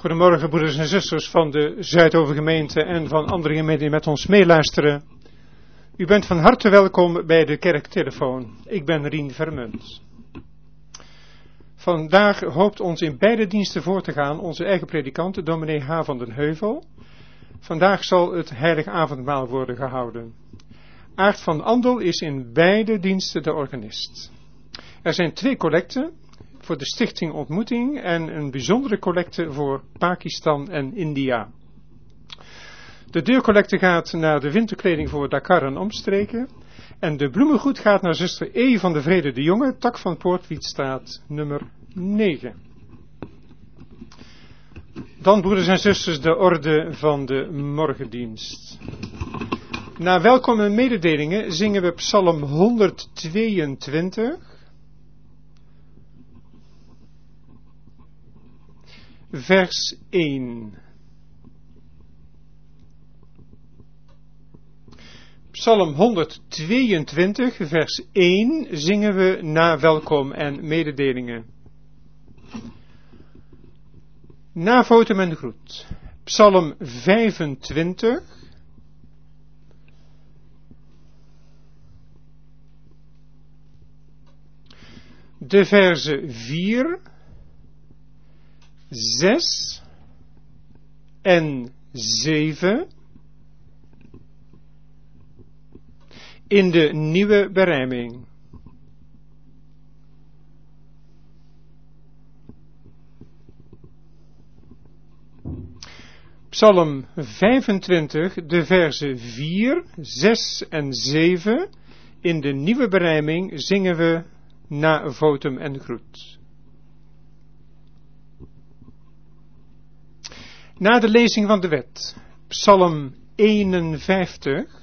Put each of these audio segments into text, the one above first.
Goedemorgen broeders en zusters van de Zuidovergemeente en van andere gemeenten die met ons meeluisteren. U bent van harte welkom bij de kerktelefoon. Ik ben Rien Vermunt. Vandaag hoopt ons in beide diensten voor te gaan onze eigen predikant, dominee H. van den Heuvel. Vandaag zal het heilig avondmaal worden gehouden. Aart van Andel is in beide diensten de organist. Er zijn 2 collecten voor de Stichting Ontmoeting en een bijzondere collecte voor Pakistan en India. De deurcollecte gaat naar de winterkleding voor Dakar en omstreken. En de bloemengoed gaat naar zuster E. van de Vrede de Jonge, tak van Poortwietstraat, nummer 9. Dan, broeders en zusters, de orde van de morgendienst. Na welkom en mededelingen zingen we Psalm 122. Vers 1. Psalm 122, vers 1 zingen we na welkom en mededelingen. Na votum en groet. Psalm 25. De verzen 4, 6 en 7 in de nieuwe berijming. Psalm 25, de verzen 4, 6 en 7 in de nieuwe berijming zingen we na votum en groet. Na de lezing van de wet, Psalm 51,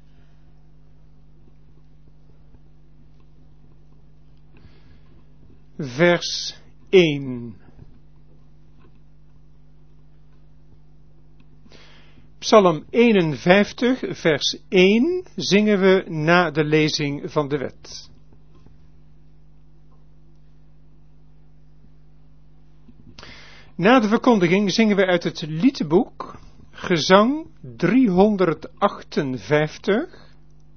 vers 1. Psalm 51, vers 1 zingen we na de lezing van de wet. Na de verkondiging zingen we uit het liedboek Gezang 358,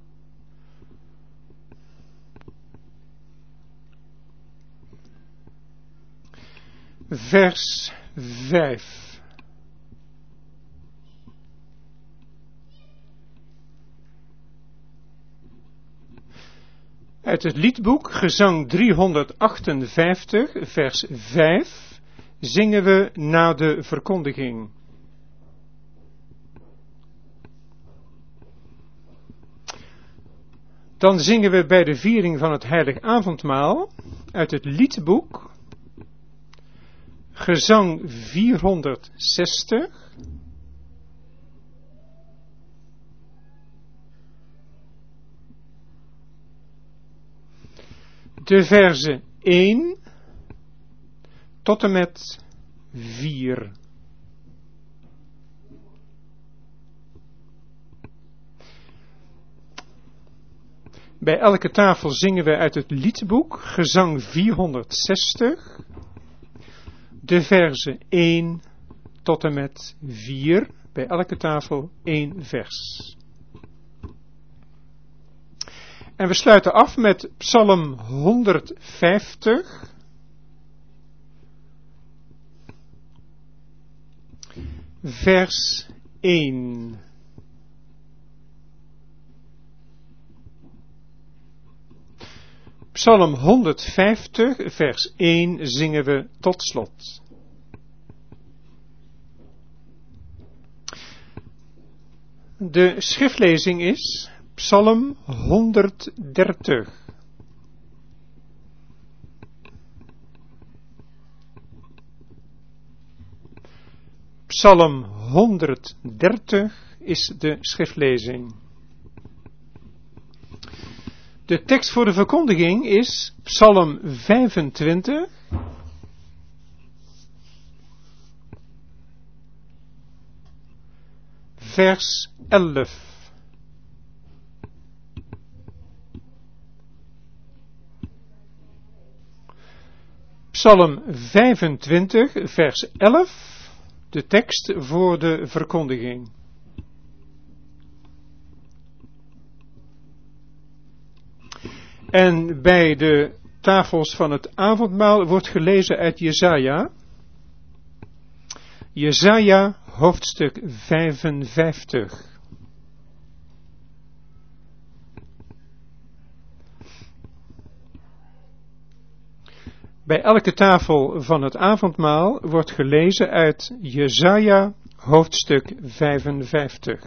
vers 5. Uit het liedboek Gezang 358, vers 5 zingen we na de verkondiging. Dan zingen we bij de viering van het heilig avondmaal uit het liedboek Gezang 460, de verzen 1 tot en met 4. Bij elke tafel zingen we uit het liedboek Gezang 460, de verzen 1 tot en met 4, bij elke tafel 1 vers. En we sluiten af met Psalm 150, vers 1. Psalm 150, vers 1 zingen we tot slot. De schriftlezing is Psalm 130. Psalm 130 is de schriftlezing. De tekst voor de verkondiging is Psalm 25, vers 11. Psalm 25, vers 11 de tekst voor de verkondiging. En bij de tafels van het avondmaal wordt gelezen uit Jesaja. Jesaja hoofdstuk 55. Bij elke tafel van het avondmaal wordt gelezen uit Jesaja hoofdstuk 55.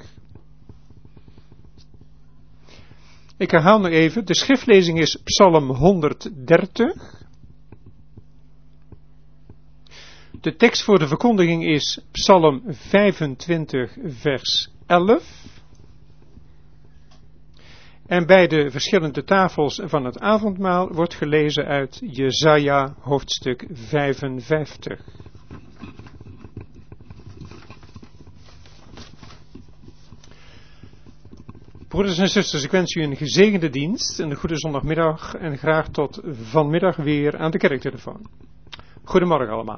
Ik herhaal nog even, de schriftlezing is Psalm 130. De tekst voor de verkondiging is Psalm 25 vers 11. En bij de verschillende tafels van het avondmaal wordt gelezen uit Jesaja hoofdstuk 55. Broeders en zusters, ik wens u een gezegende dienst, een goede zondagmiddag en graag tot vanmiddag weer aan de kerktelefoon. Goedemorgen allemaal.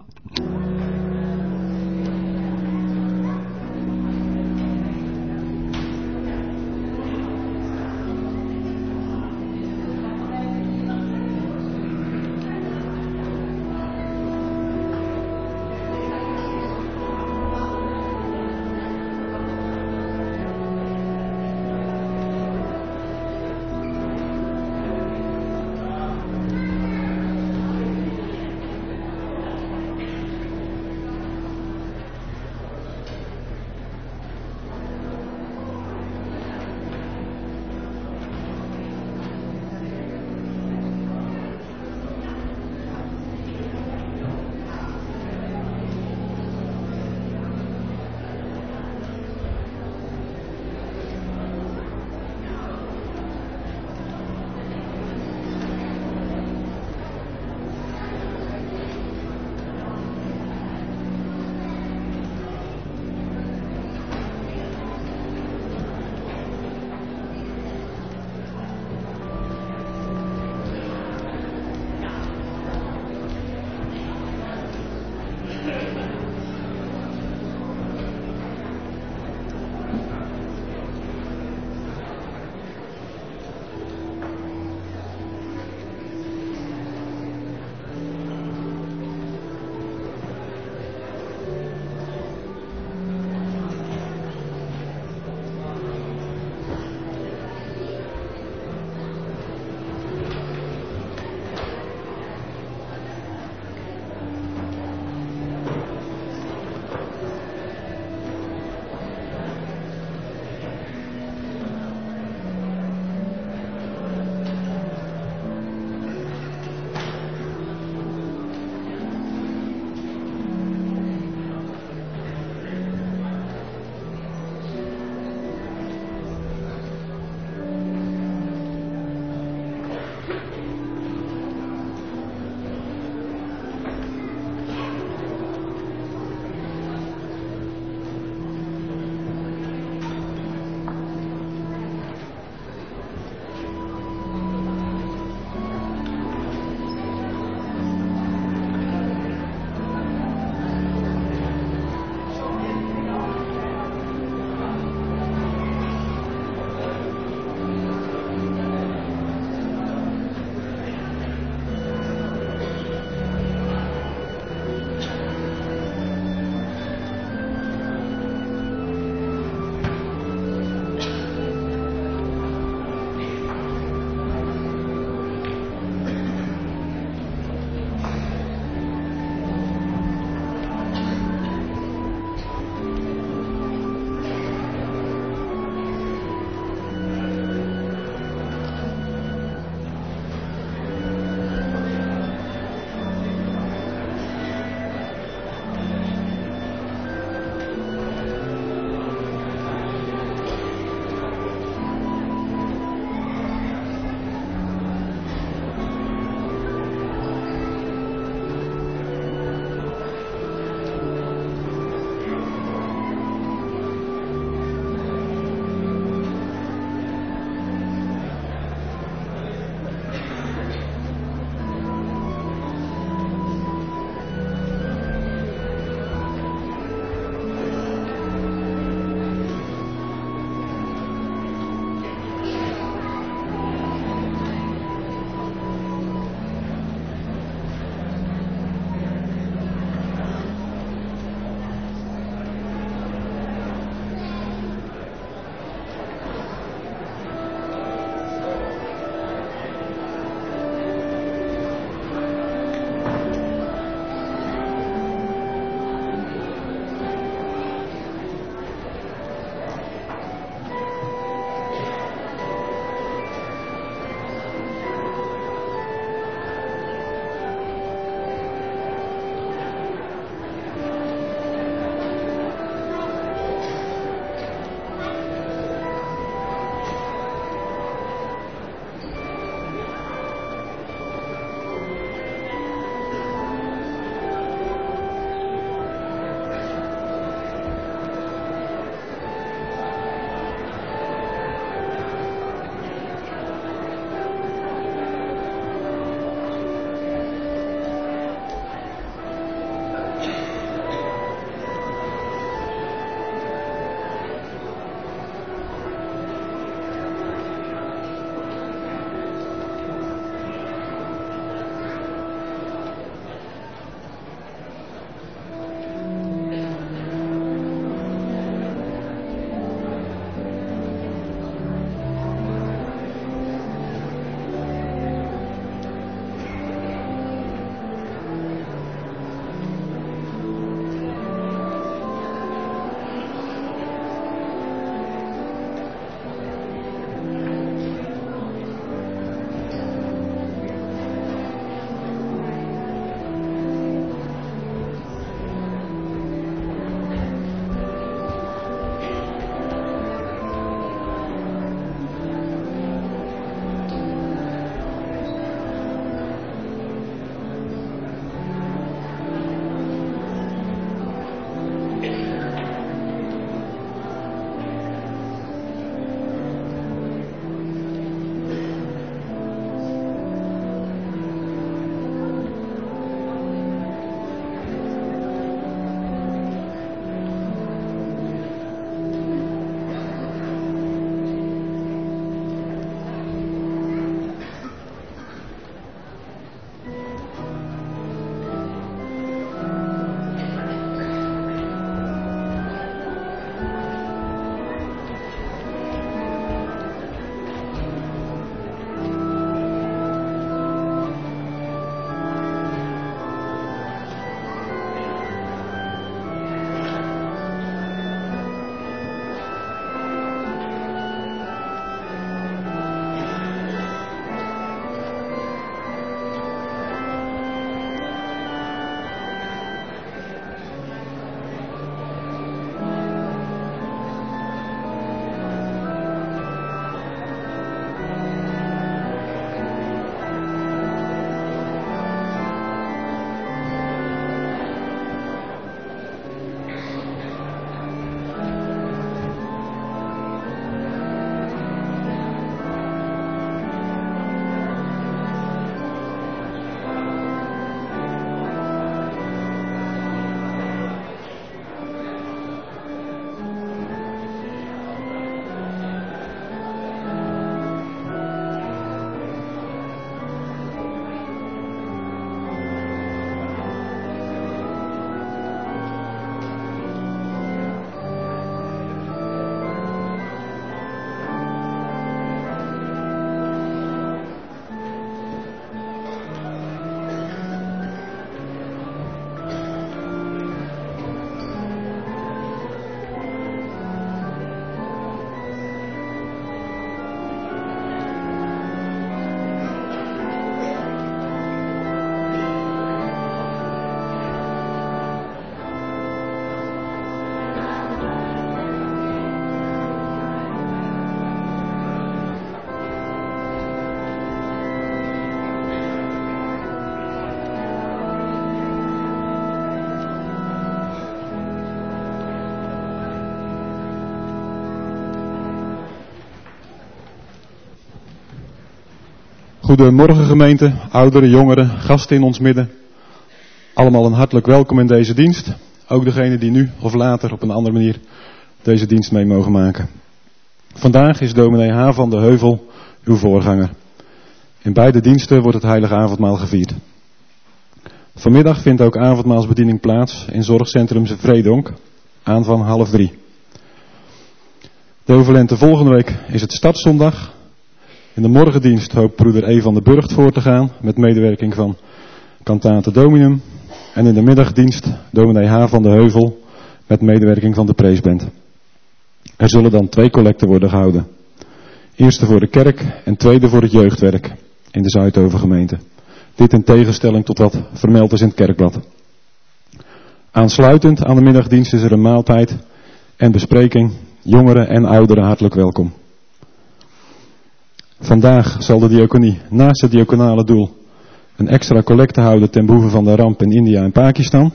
Goedemorgen gemeente, ouderen, jongeren, gasten in ons midden. Allemaal een hartelijk welkom in deze dienst. Ook degenen die nu of later op een andere manier deze dienst mee mogen maken. Vandaag is dominee H. van de Heuvel uw voorganger. In beide diensten wordt het heilige avondmaal gevierd. Vanmiddag vindt ook avondmaalsbediening plaats in zorgcentrum Vreedonk aan van 2:30. De overlente volgende week is het startzondag. In de morgendienst hoopt broeder E. van de Burgt voor te gaan met medewerking van Cantate Dominum. En in de middagdienst dominee H. van de Heuvel met medewerking van de preesband. Er zullen dan 2 collecten worden gehouden. Eerste voor de kerk en tweede voor het jeugdwerk in de Zuidovergemeente. Dit in tegenstelling tot wat vermeld is in het kerkblad. Aansluitend aan de middagdienst is er een maaltijd en bespreking. Jongeren en ouderen hartelijk welkom. Vandaag zal de diaconie naast het diaconale doel een extra collecte houden ten behoeve van de ramp in India en Pakistan.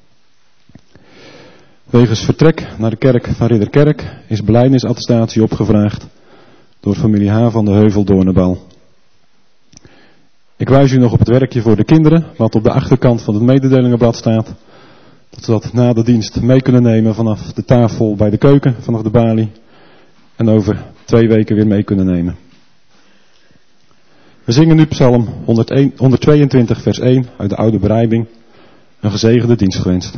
Wegens vertrek naar de kerk van Ridderkerk is belijdenis-attestatie opgevraagd door familie H. van de Heuvel Doornenbal. Ik wijs u nog op het werkje voor de kinderen, wat op de achterkant van het mededelingenblad staat. Dat ze dat na de dienst mee kunnen nemen vanaf de tafel bij de keuken, vanaf de balie. En over 2 weken weer mee kunnen nemen. We zingen nu psalm 122 vers 1 uit de oude berijbing. Een gezegende dienst gewenst.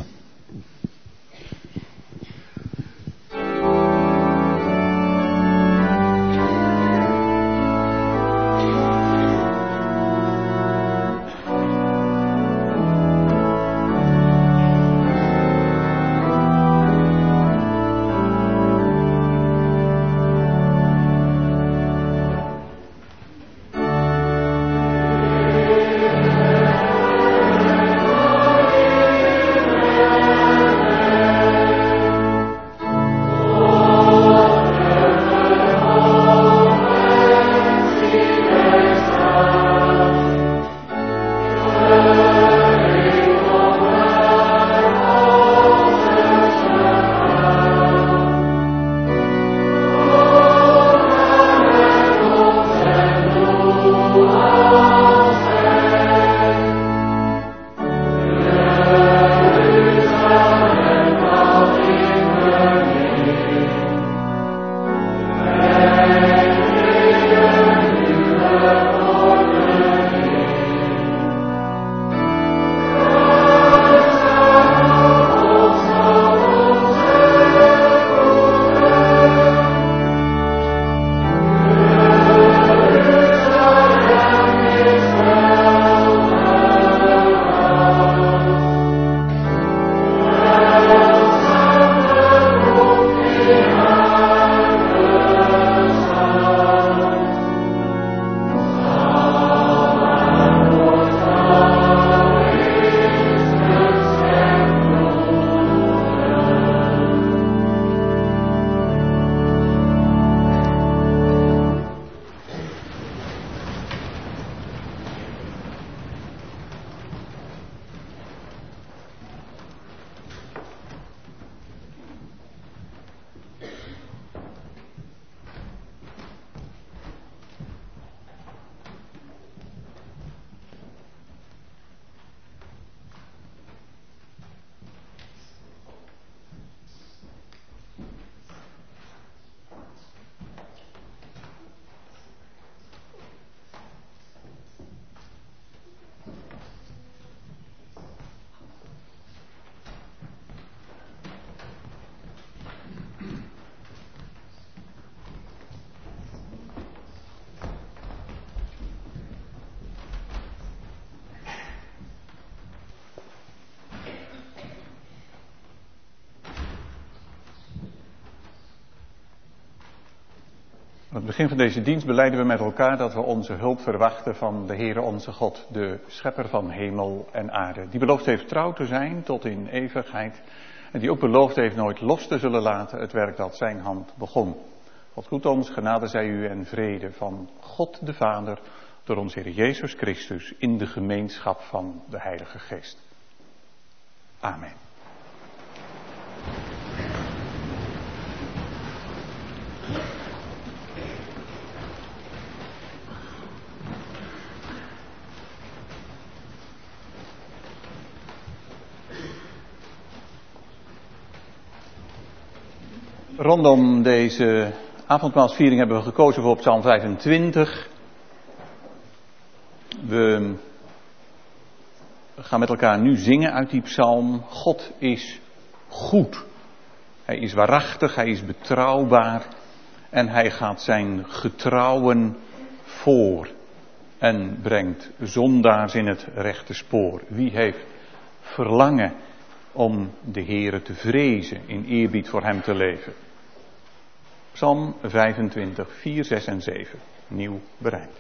Aan het begin van deze dienst belijden we met elkaar dat we onze hulp verwachten van de Heere onze God, de schepper van hemel en aarde. Die beloofd heeft trouw te zijn tot in eeuwigheid en die ook beloofd heeft nooit los te zullen laten het werk dat zijn hand begon. God groet ons, genade zij u en vrede van God de Vader door onze Heer Jezus Christus in de gemeenschap van de Heilige Geest. Amen. Rondom deze avondmaalsviering hebben we gekozen voor Psalm 25. We gaan met elkaar nu zingen uit die psalm. God is goed. Hij is waarachtig, hij is betrouwbaar en hij gaat zijn getrouwen voor en brengt zondaars in het rechte spoor. Wie heeft verlangen om de Heere te vrezen, in eerbied voor hem te leven? Psalm 25, 4, 6 en 7, nieuw bereid.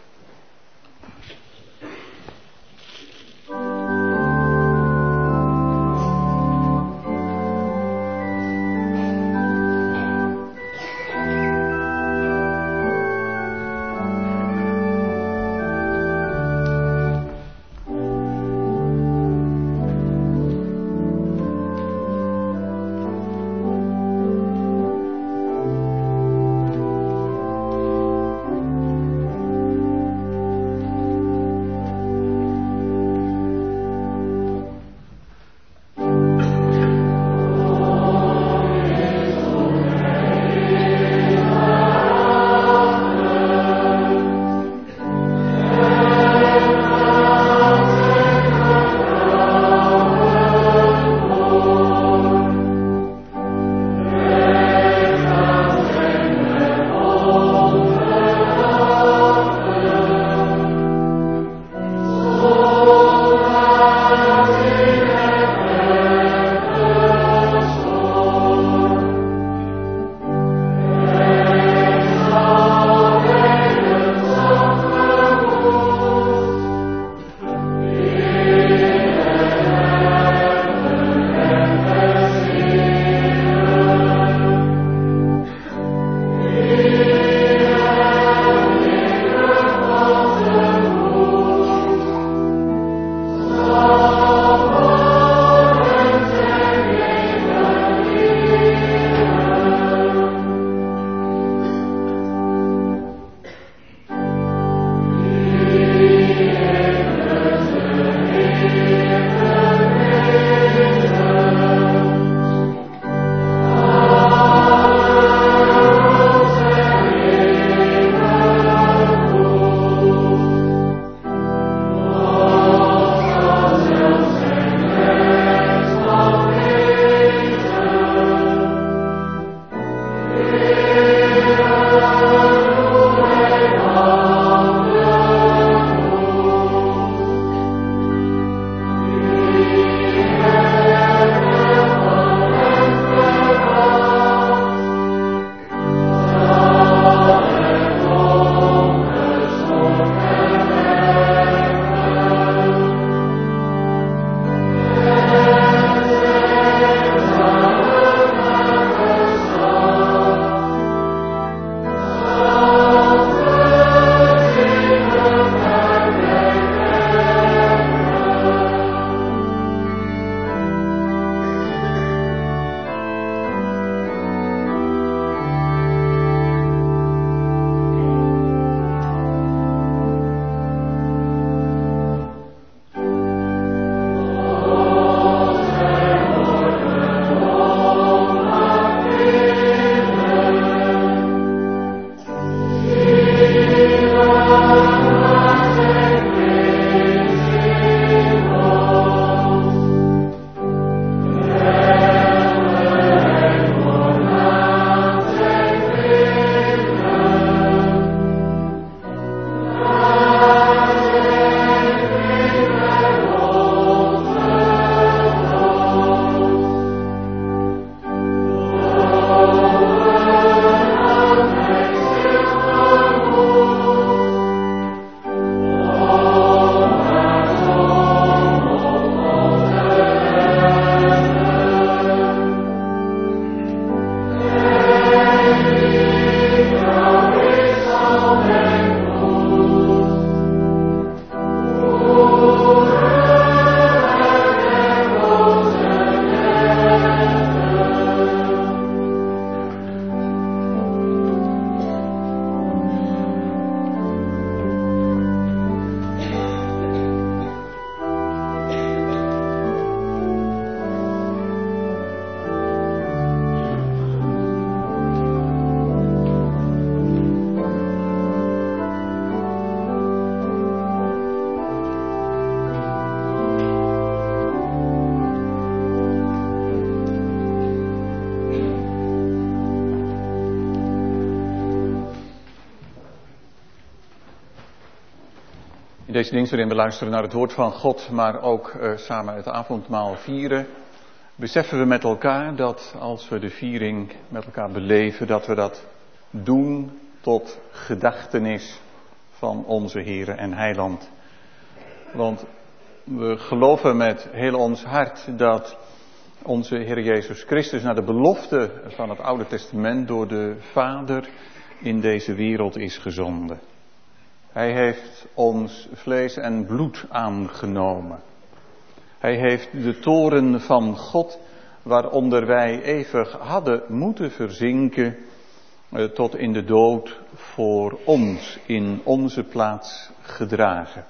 Deze dienst waarin we luisteren naar het woord van God, maar ook samen het avondmaal vieren, beseffen we met elkaar dat als we de viering met elkaar beleven, dat we dat doen tot gedachtenis van onze Heere en Heiland. Want we geloven met heel ons hart dat onze Heer Jezus Christus naar de belofte van het Oude Testament door de Vader in deze wereld is gezonden. Hij heeft ons vlees en bloed aangenomen. Hij heeft de toren van God, waaronder wij eeuwig hadden moeten verzinken, tot in de dood voor ons in onze plaats gedragen.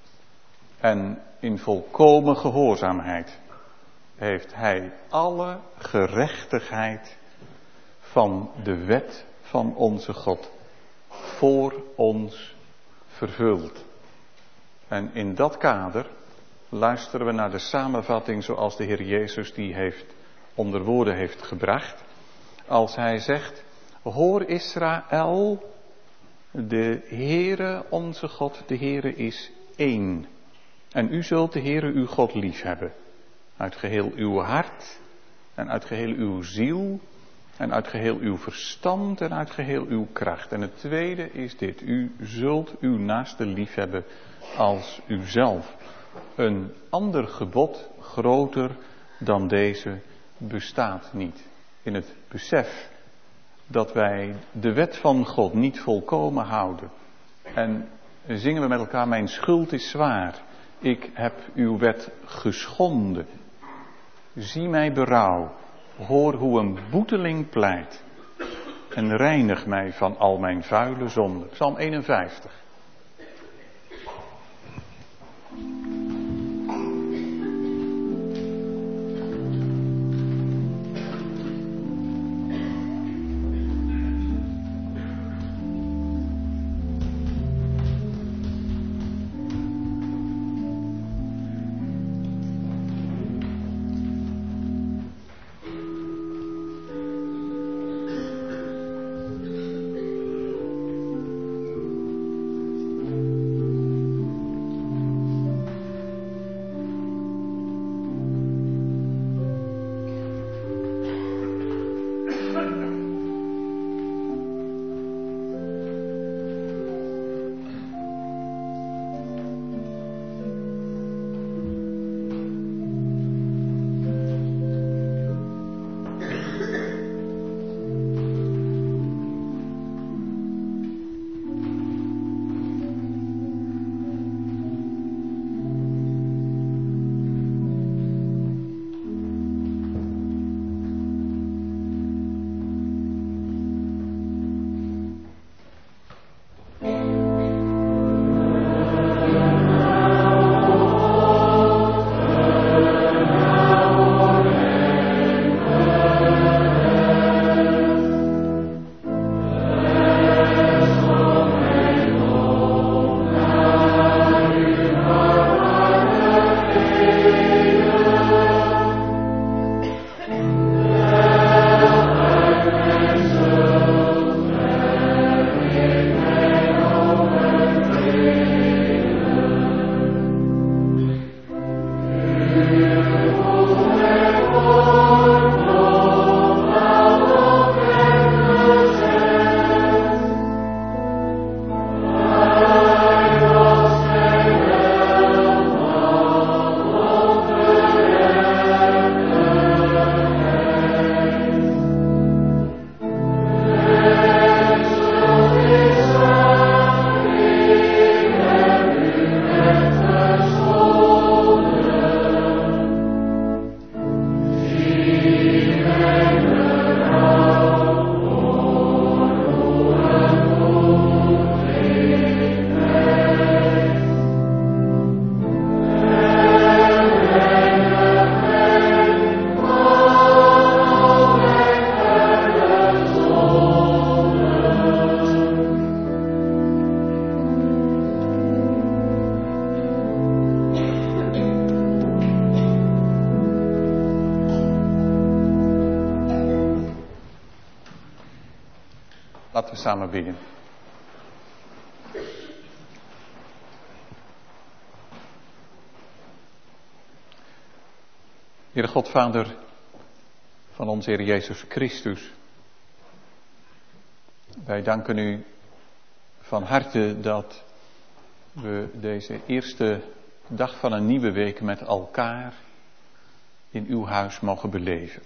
En in volkomen gehoorzaamheid heeft hij alle gerechtigheid van de wet van onze God voor ons vervuld. En in dat kader luisteren we naar de samenvatting zoals de Heer Jezus die onder woorden heeft gebracht. Als hij zegt, hoor Israël, de Heere onze God, de Heere is één. En u zult de Heere uw God lief hebben. Uit geheel uw hart en uit geheel uw ziel en uit geheel uw verstand en uit geheel uw kracht. En het tweede is dit, u zult uw naaste lief hebben als uzelf. Een ander gebod groter dan deze bestaat niet. In het besef dat wij de wet van God niet volkomen houden. En zingen we met elkaar, mijn schuld is zwaar. Ik heb uw wet geschonden. Zie mij berouw. Hoor hoe een boeteling pleit. En reinig mij van al mijn vuile zonden. Psalm 51. Laten we samen bidden. Heere God, Vader van onze Heer Jezus Christus. Wij danken u van harte dat we deze eerste dag van een nieuwe week met elkaar in uw huis mogen beleven.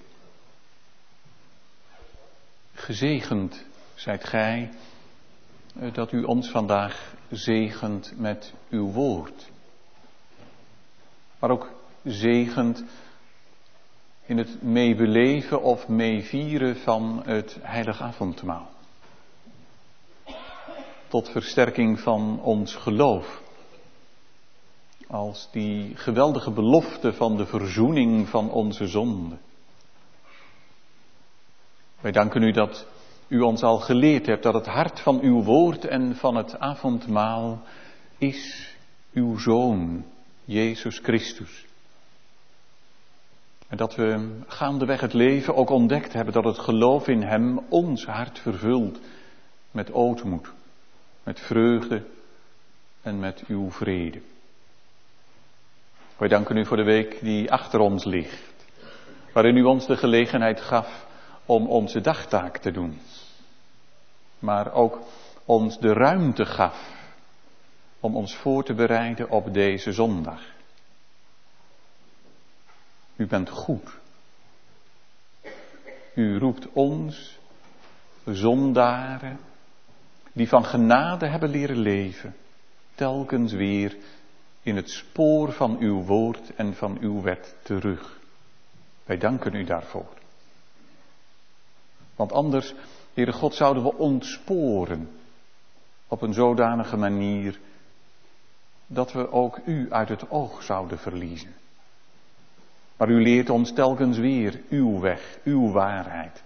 Gezegend zijt gij dat u ons vandaag zegent met uw woord. Maar ook zegend in het meebeleven of meevieren van het heilig avondmaal. Tot versterking van ons geloof. Als die geweldige belofte van de verzoening van onze zonde. Wij danken u dat u ons al geleerd hebt dat het hart van uw woord en van het avondmaal is uw Zoon, Jezus Christus. En dat we gaandeweg het leven ook ontdekt hebben dat het geloof in hem ons hart vervult met ootmoed, met vreugde en met uw vrede. Wij danken u voor de week die achter ons ligt, waarin u ons de gelegenheid gaf om onze dagtaak te doen. Maar ook ons de ruimte gaf om ons voor te bereiden op deze zondag. U bent goed. U roept ons, zondaren, die van genade hebben leren leven, telkens weer in het spoor van uw woord en van uw wet terug. Wij danken u daarvoor. Want anders, Heere God, zouden we ontsporen op een zodanige manier dat we ook u uit het oog zouden verliezen. Maar u leert ons telkens weer uw weg, uw waarheid.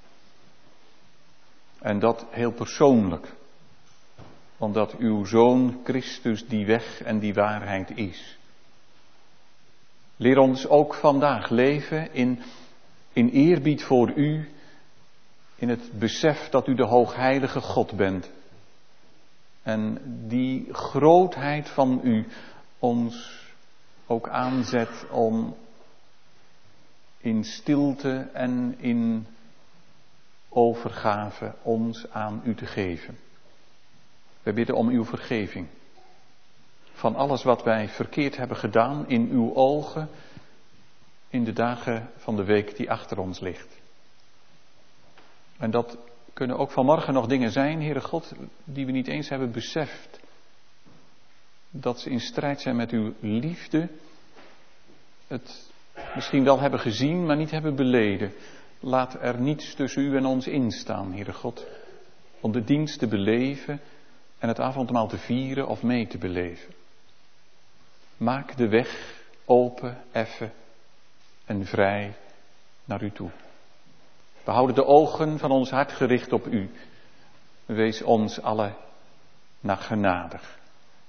En dat heel persoonlijk. Omdat uw Zoon Christus die weg en die waarheid is. Leer ons ook vandaag leven in eerbied voor u. In het besef dat u de hoogheilige God bent. En die grootheid van u ons ook aanzet om in stilte en in overgave ons aan u te geven. Wij bidden om uw vergeving. Van alles wat wij verkeerd hebben gedaan in uw ogen in de dagen van de week die achter ons ligt. En dat kunnen ook vanmorgen nog dingen zijn, Heere God, die we niet eens hebben beseft. Dat ze in strijd zijn met uw liefde. Het misschien wel hebben gezien, maar niet hebben beleden. Laat er niets tussen u en ons instaan, Heere God. Om de dienst te beleven en het avondmaal te vieren of mee te beleven. Maak de weg open, effen en vrij naar u toe. We houden de ogen van ons hart gericht op u. Wees ons allen naar genadig.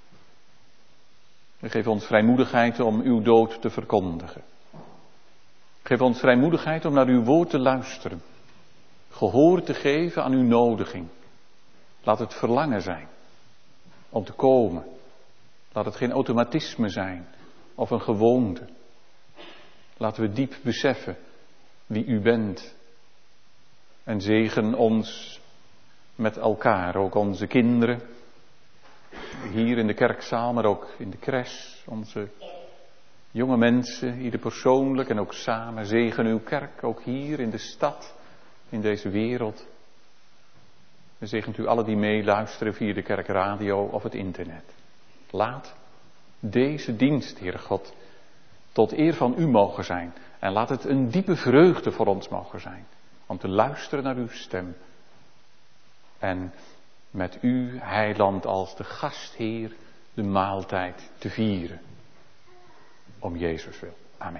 Geef ons vrijmoedigheid om uw dood te verkondigen. Geef ons vrijmoedigheid om naar uw woord te luisteren. Gehoor te geven aan uw nodiging. Laat het verlangen zijn om te komen. Laat het geen automatisme zijn of een gewoonte. Laten we diep beseffen wie u bent. En zegen ons met elkaar, ook onze kinderen. Hier in de kerkzaal, maar ook in de crash. Onze jonge mensen, ieder persoonlijk en ook samen. Zegen uw kerk, ook hier in de stad, in deze wereld. En zegent u alle die meeluisteren via de kerkradio of het internet. Laat deze dienst, Heere God, tot eer van u mogen zijn. En laat het een diepe vreugde voor ons mogen zijn. Om te luisteren naar uw stem. En met u, heiland, als de gastheer de maaltijd te vieren. Om Jezus wil. Amen.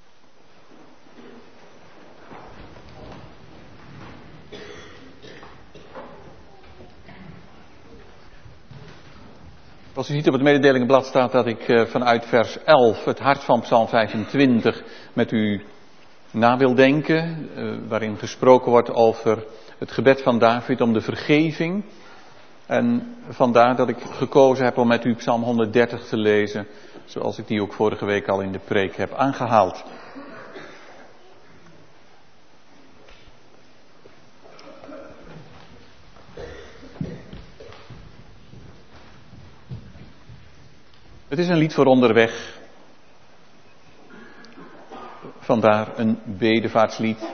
Zoals u ziet op het mededelingenblad staat dat ik vanuit vers 11, het hart van Psalm 25, met u na wil denken. Waarin gesproken wordt over het gebed van David om de vergeving. En vandaar dat ik gekozen heb om met u Psalm 130 te lezen. Zoals ik die ook vorige week al in de preek heb aangehaald. Het is een lied voor onderweg. Vandaar een bedevaartslied.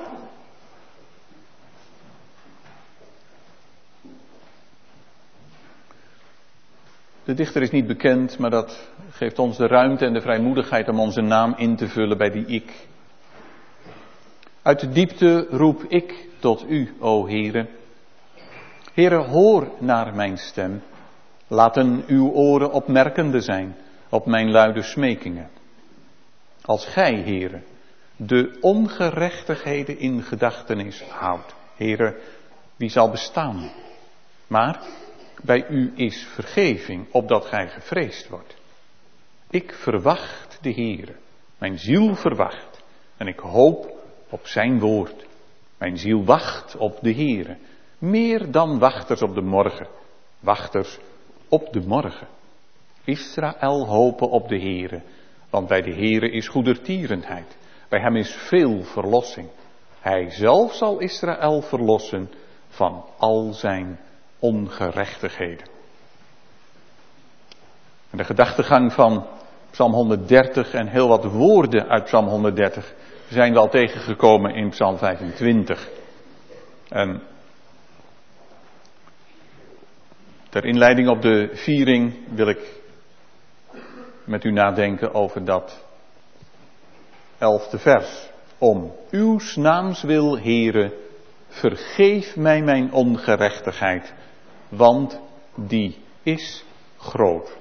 De dichter is niet bekend, maar dat geeft ons de ruimte en de vrijmoedigheid om onze naam in te vullen bij die ik. Uit de diepte roep ik tot u, o Heere. Heere, hoor naar mijn stem. Laten uw oren opmerkende zijn op mijn luide smekingen. Als gij, Heere, de ongerechtigheden in gedachtenis houdt. Heere, wie zal bestaan? Maar bij u is vergeving, opdat gij gevreesd wordt. Ik verwacht de Heere, mijn ziel verwacht, en ik hoop op zijn woord. Mijn ziel wacht op de Heere, meer dan wachters op de morgen, wachters op de morgen. Israël hopen op de Heere, want bij de Heere is goedertierenheid, bij hem is veel verlossing. Hij zelf zal Israël verlossen van al zijn ongerechtigheden. En de gedachtegang van Psalm 130 en heel wat woorden uit Psalm 130 zijn we al tegengekomen in Psalm 25. En ter inleiding op de viering wil ik met u nadenken over dat 11e vers. Om uw naams wil, Heere, vergeef mij mijn ongerechtigheid, want die is groot.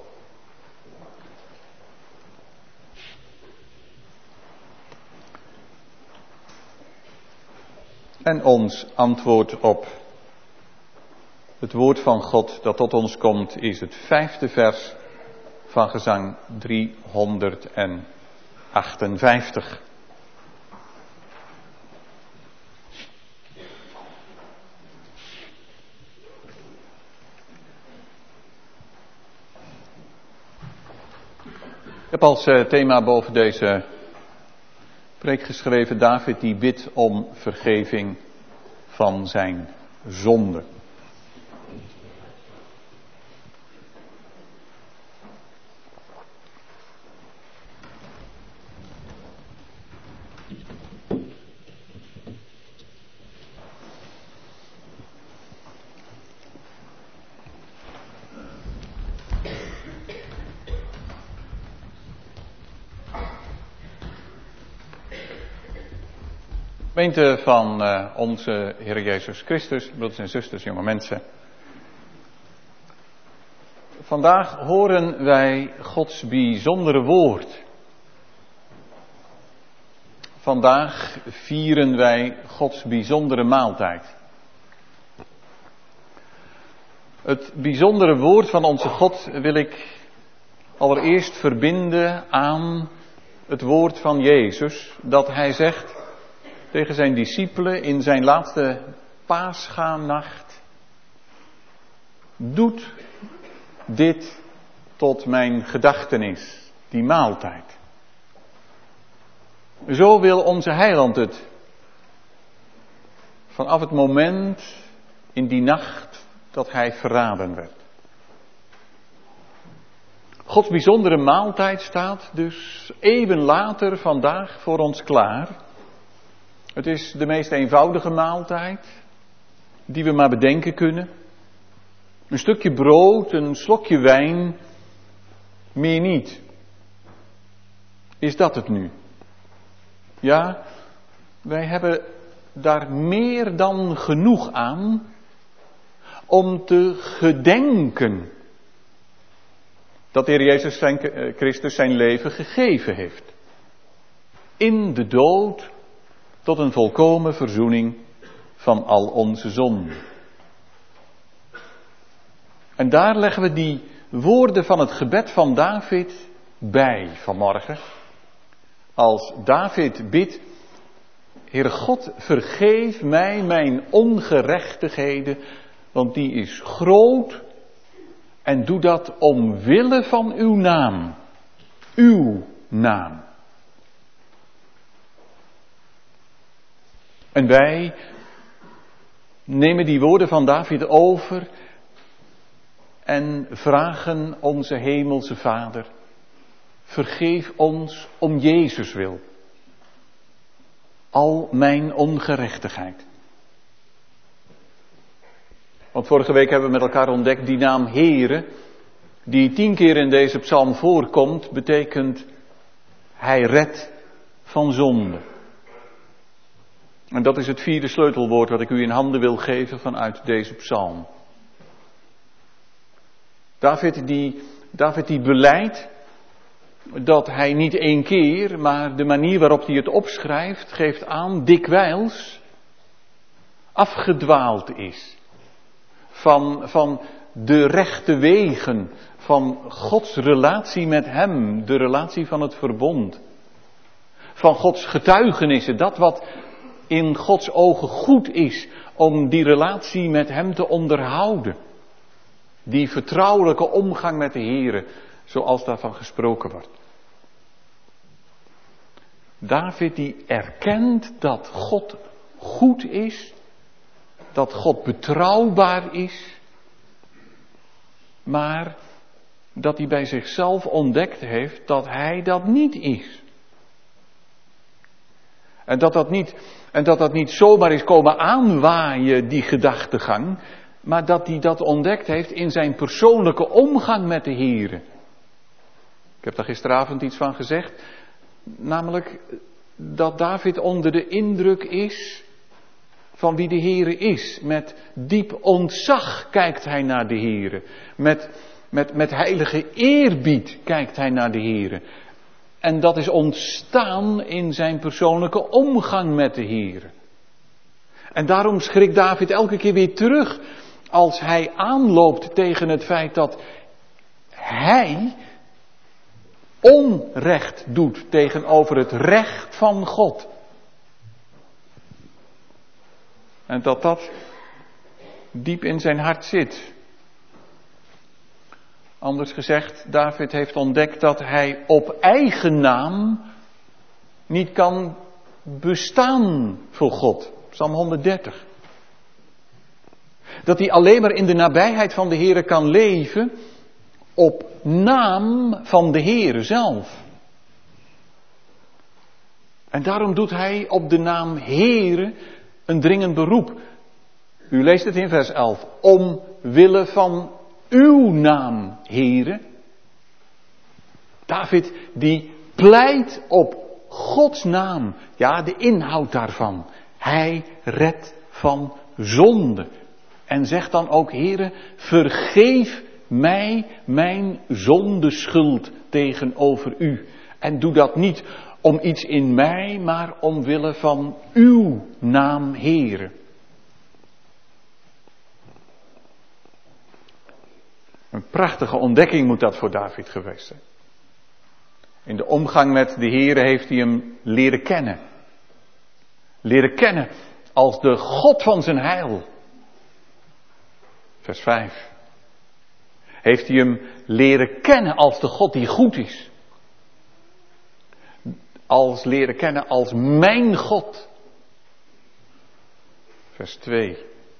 En ons antwoord op het woord van God dat tot ons komt is het 5e vers van gezang 358. Ik heb als thema boven deze preek geschreven: David die bidt om vergeving van zijn zonde. Gemeente van onze Heer Jezus Christus, broeders en zusters, jonge mensen. Vandaag horen wij Gods bijzondere woord. Vandaag vieren wij Gods bijzondere maaltijd. Het bijzondere woord van onze God wil ik allereerst verbinden aan het woord van Jezus, dat hij zegt tegen zijn discipelen in zijn laatste Paascha-nacht: doet dit tot mijn gedachtenis, die maaltijd. Zo wil onze Heiland het. Vanaf het moment in die nacht dat hij verraden werd. Gods bijzondere maaltijd staat dus eeuwen later vandaag voor ons klaar. Het is de meest eenvoudige maaltijd die we maar bedenken kunnen. Een stukje brood, een slokje wijn, meer niet. Is dat het nu? Ja, wij hebben daar meer dan genoeg aan om te gedenken dat de Heer Jezus Christus zijn leven gegeven heeft. In de dood tot een volkomen verzoening van al onze zonden. En daar leggen we die woorden van het gebed van David bij vanmorgen. Als David bidt: Heere God, vergeef mij mijn ongerechtigheden, want die is groot, en doe dat omwille van uw naam. Uw naam. En wij nemen die woorden van David over en vragen onze hemelse Vader: vergeef ons om Jezus wil. Al mijn ongerechtigheid. Want vorige week hebben we met elkaar ontdekt, die naam Heere, die 10 keer in deze psalm voorkomt, betekent Hij redt van zonde. En dat is het 4e sleutelwoord wat ik u in handen wil geven vanuit deze psalm. David die belijdt dat hij niet 1 keer, maar de manier waarop hij het opschrijft, geeft aan dikwijls afgedwaald is. Van de rechte wegen, van Gods relatie met hem, de relatie van het verbond. Van Gods getuigenissen, dat wat in Gods ogen goed is om die relatie met hem te onderhouden. Die vertrouwelijke omgang met de Heere, zoals daarvan gesproken wordt. David die erkent dat God goed is, dat God betrouwbaar is, maar dat hij bij zichzelf ontdekt heeft dat hij dat niet is. En dat dat niet zomaar is komen aanwaaien, die gedachtegang, maar dat hij dat ontdekt heeft in zijn persoonlijke omgang met de Heere. Ik heb daar gisteravond iets van gezegd, namelijk dat David onder de indruk is van wie de Heere is. Met diep ontzag kijkt hij naar de Heere. Met heilige eerbied kijkt hij naar de Heere. En dat is ontstaan in zijn persoonlijke omgang met de Heere. En daarom schrikt David elke keer weer terug als hij aanloopt tegen het feit dat hij onrecht doet tegenover het recht van God. En dat diep in zijn hart zit. Anders gezegd, David heeft ontdekt dat hij op eigen naam niet kan bestaan voor God. Psalm 130. Dat hij alleen maar in de nabijheid van de Heere kan leven op naam van de Heere zelf. En daarom doet hij op de naam Heere een dringend beroep. U leest het in vers 11. Omwille van uw naam, Heere. David die pleit op Gods naam. Ja, de inhoud daarvan. Hij redt van zonde. En zegt dan ook, Heere, vergeef mij mijn zondeschuld tegenover u. En doe dat niet om iets in mij, maar omwille van uw naam, Heere. Een prachtige ontdekking moet dat voor David geweest zijn. In de omgang met de Heere heeft hij hem leren kennen. Leren kennen als de God van zijn heil. Vers 5. Heeft hij hem leren kennen als de God die goed is. Als leren kennen als mijn God. Vers 2.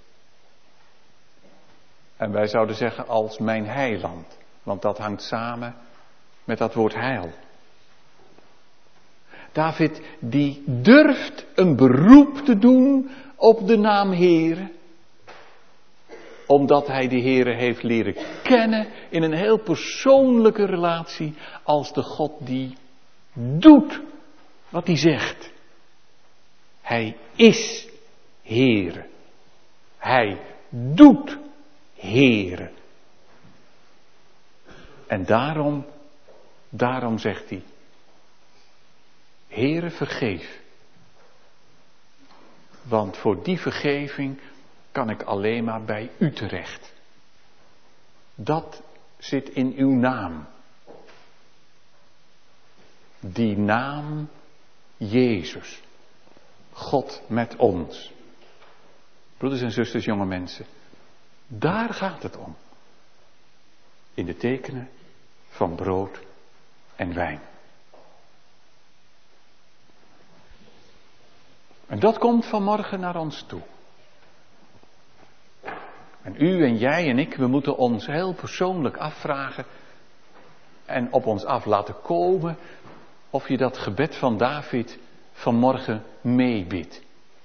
En wij zouden zeggen als mijn heiland. Want dat hangt samen met dat woord heil. David die durft een beroep te doen op de naam Heere. Omdat hij de Heere heeft leren kennen in een heel persoonlijke relatie als de God die doet wat hij zegt. Hij is Heere. Hij doet Heere. En daarom zegt hij, Heere, vergeef. Want voor die vergeving kan ik alleen maar bij u terecht. Dat zit in uw naam. Die naam Jezus. God met ons. Broeders en zusters, jonge mensen. Daar gaat het om. In de tekenen van brood en wijn. En dat komt vanmorgen naar ons toe. En u en jij en ik, we moeten ons heel persoonlijk afvragen. en op ons af laten komen, of je dat gebed van David vanmorgen meebidt.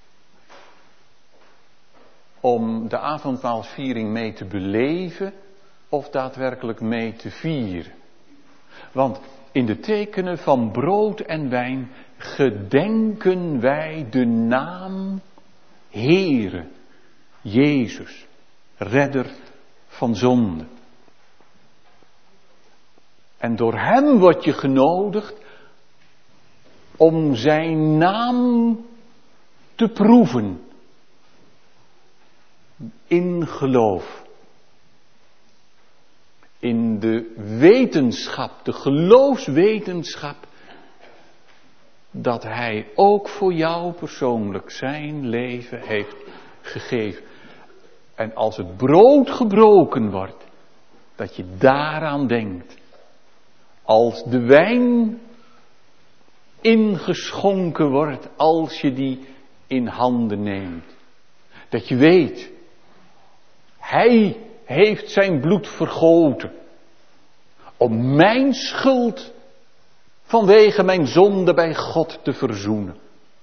Om de avondmaalsviering mee te beleven of daadwerkelijk mee te vieren. Want in de tekenen van brood en wijn gedenken wij de naam Heere Jezus, redder van zonde. En door hem word je genodigd om zijn naam te proeven in geloof. In de wetenschap, de geloofswetenschap, dat hij ook voor jou persoonlijk zijn leven heeft gegeven. En als het brood gebroken wordt, dat je daaraan denkt. Als de wijn ingeschonken wordt, als je die in handen neemt. Dat je weet, hij heeft zijn bloed vergoten om mijn schuld vanwege mijn zonde bij God te verzoenen.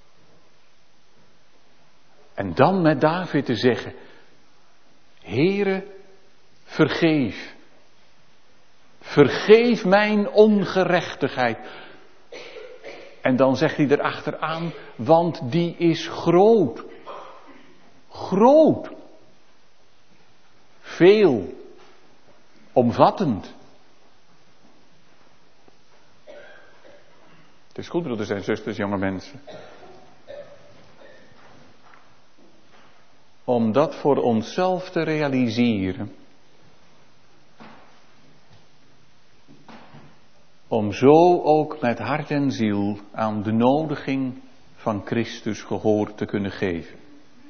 En dan met David te zeggen, Heere, vergeef. Vergeef mijn ongerechtigheid. En dan zegt hij erachteraan, want die is groot. Groot. Veel. Omvattend. Het is goed, broeders en zusters, jonge mensen. Om dat voor onszelf te realiseren. Om zo ook met hart en ziel aan de nodiging van Christus gehoor te kunnen geven.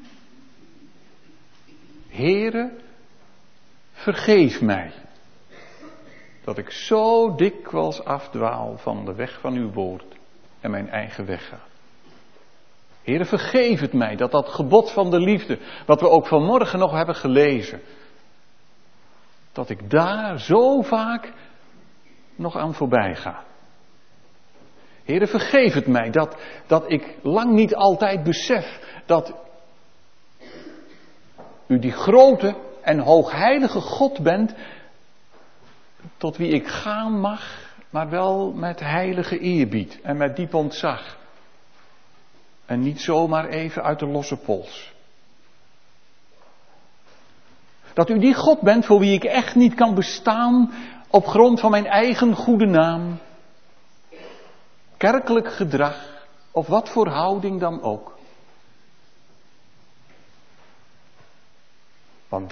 Heere, vergeef mij. Dat ik zo dikwijls afdwaal van de weg van uw woord en mijn eigen weg ga. Heere, vergeef het mij dat dat gebod van de liefde, wat we ook vanmorgen nog hebben gelezen, dat ik daar zo vaak nog aan voorbij ga. Heere, vergeef het mij dat ik lang niet altijd besef dat u die grote en hoogheilige God bent, tot wie ik gaan mag, maar wel met heilige eerbied en met diep ontzag. En niet zomaar even uit de losse pols. Dat u die God bent voor wie ik echt niet kan bestaan op grond van mijn eigen goede naam, kerkelijk gedrag of wat voor houding dan ook. Want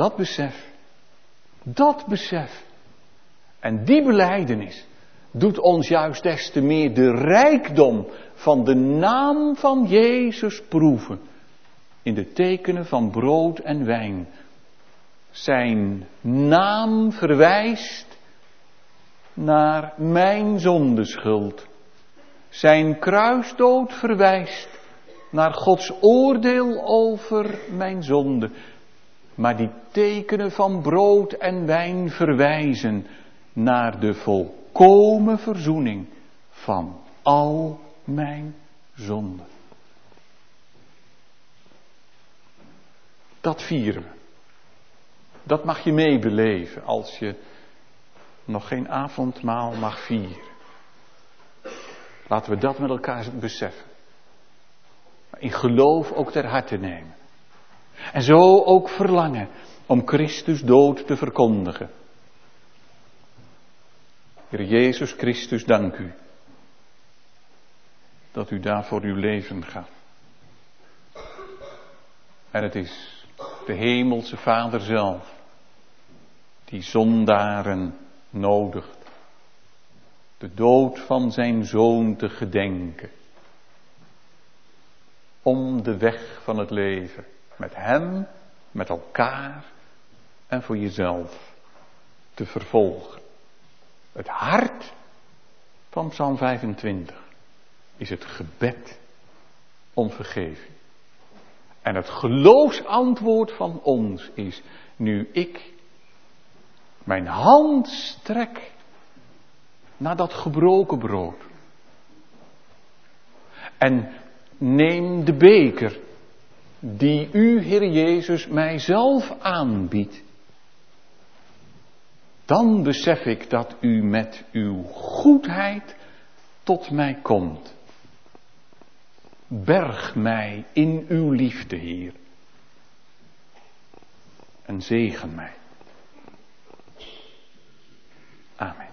dat besef en die belijdenis doet ons juist des te meer de rijkdom van de naam van Jezus proeven in de tekenen van brood en wijn. Zijn naam verwijst naar mijn zondeschuld. Zijn kruisdood verwijst naar Gods oordeel over mijn zonde. Maar die tekenen van brood en wijn verwijzen naar de volkomen verzoening van al mijn zonden. Dat vieren we. Dat mag je meebeleven als je nog geen avondmaal mag vieren. Laten we dat met elkaar beseffen. In geloof ook ter harte nemen. En zo ook verlangen om Christus dood te verkondigen. Heer Jezus Christus, dank u. Dat u daarvoor uw leven gaf. En het is de hemelse Vader zelf die zondaren nodigt de dood van zijn zoon te gedenken. Om de weg van het leven met hem, met elkaar en voor jezelf te vervolgen. Het hart van Psalm 25 is het gebed om vergeving. En het geloofsantwoord van ons is, nu ik mijn hand strek naar dat gebroken brood. En neem de beker die u, Heer Jezus, mijzelf aanbiedt. Dan besef ik dat u met uw goedheid tot mij komt. Berg mij in uw liefde, Heer. En zegen mij. Amen.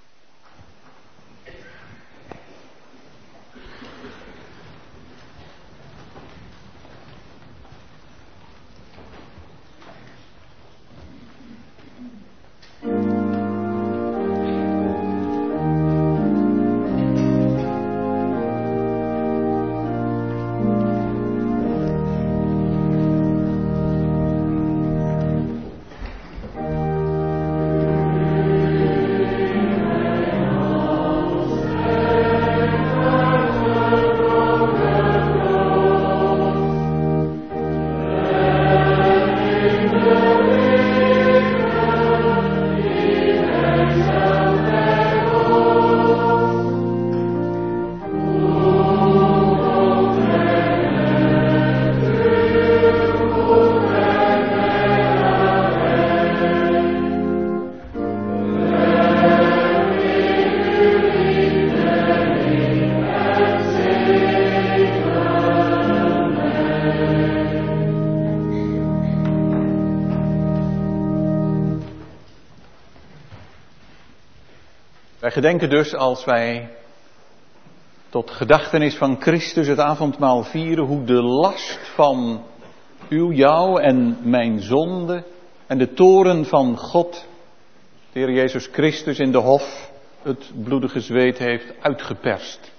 Wij gedenken dus, als wij tot gedachtenis van Christus het avondmaal vieren, hoe de last van jou en mijn zonde en de toorn van God, de Heer Jezus Christus in de hof, het bloedige zweet heeft uitgeperst.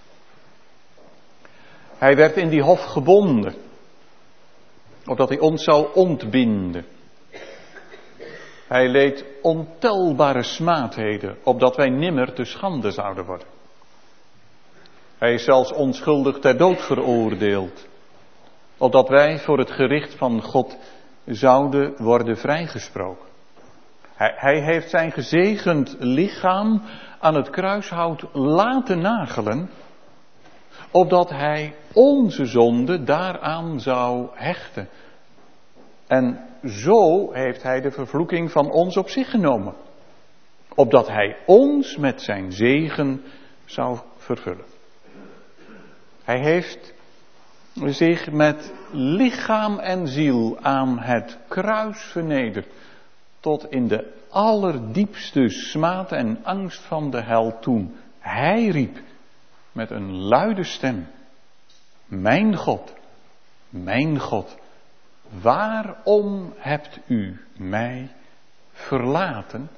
Hij werd in die hof gebonden, opdat hij ons zou ontbinden. Hij leed ontelbare smaadheden, opdat wij nimmer te schande zouden worden. Hij is zelfs onschuldig ter dood veroordeeld, opdat wij voor het gericht van God zouden worden vrijgesproken. Hij heeft zijn gezegend lichaam aan het kruishout laten nagelen, opdat hij onze zonde daaraan zou hechten. En zo heeft hij de vervloeking van ons op zich genomen, opdat hij ons met zijn zegen zou vervullen. Hij heeft zich met lichaam en ziel aan het kruis vernederd, tot in de allerdiepste smaad en angst van de hel toen. Hij riep met een luide stem: mijn God, waarom hebt u mij verlaten?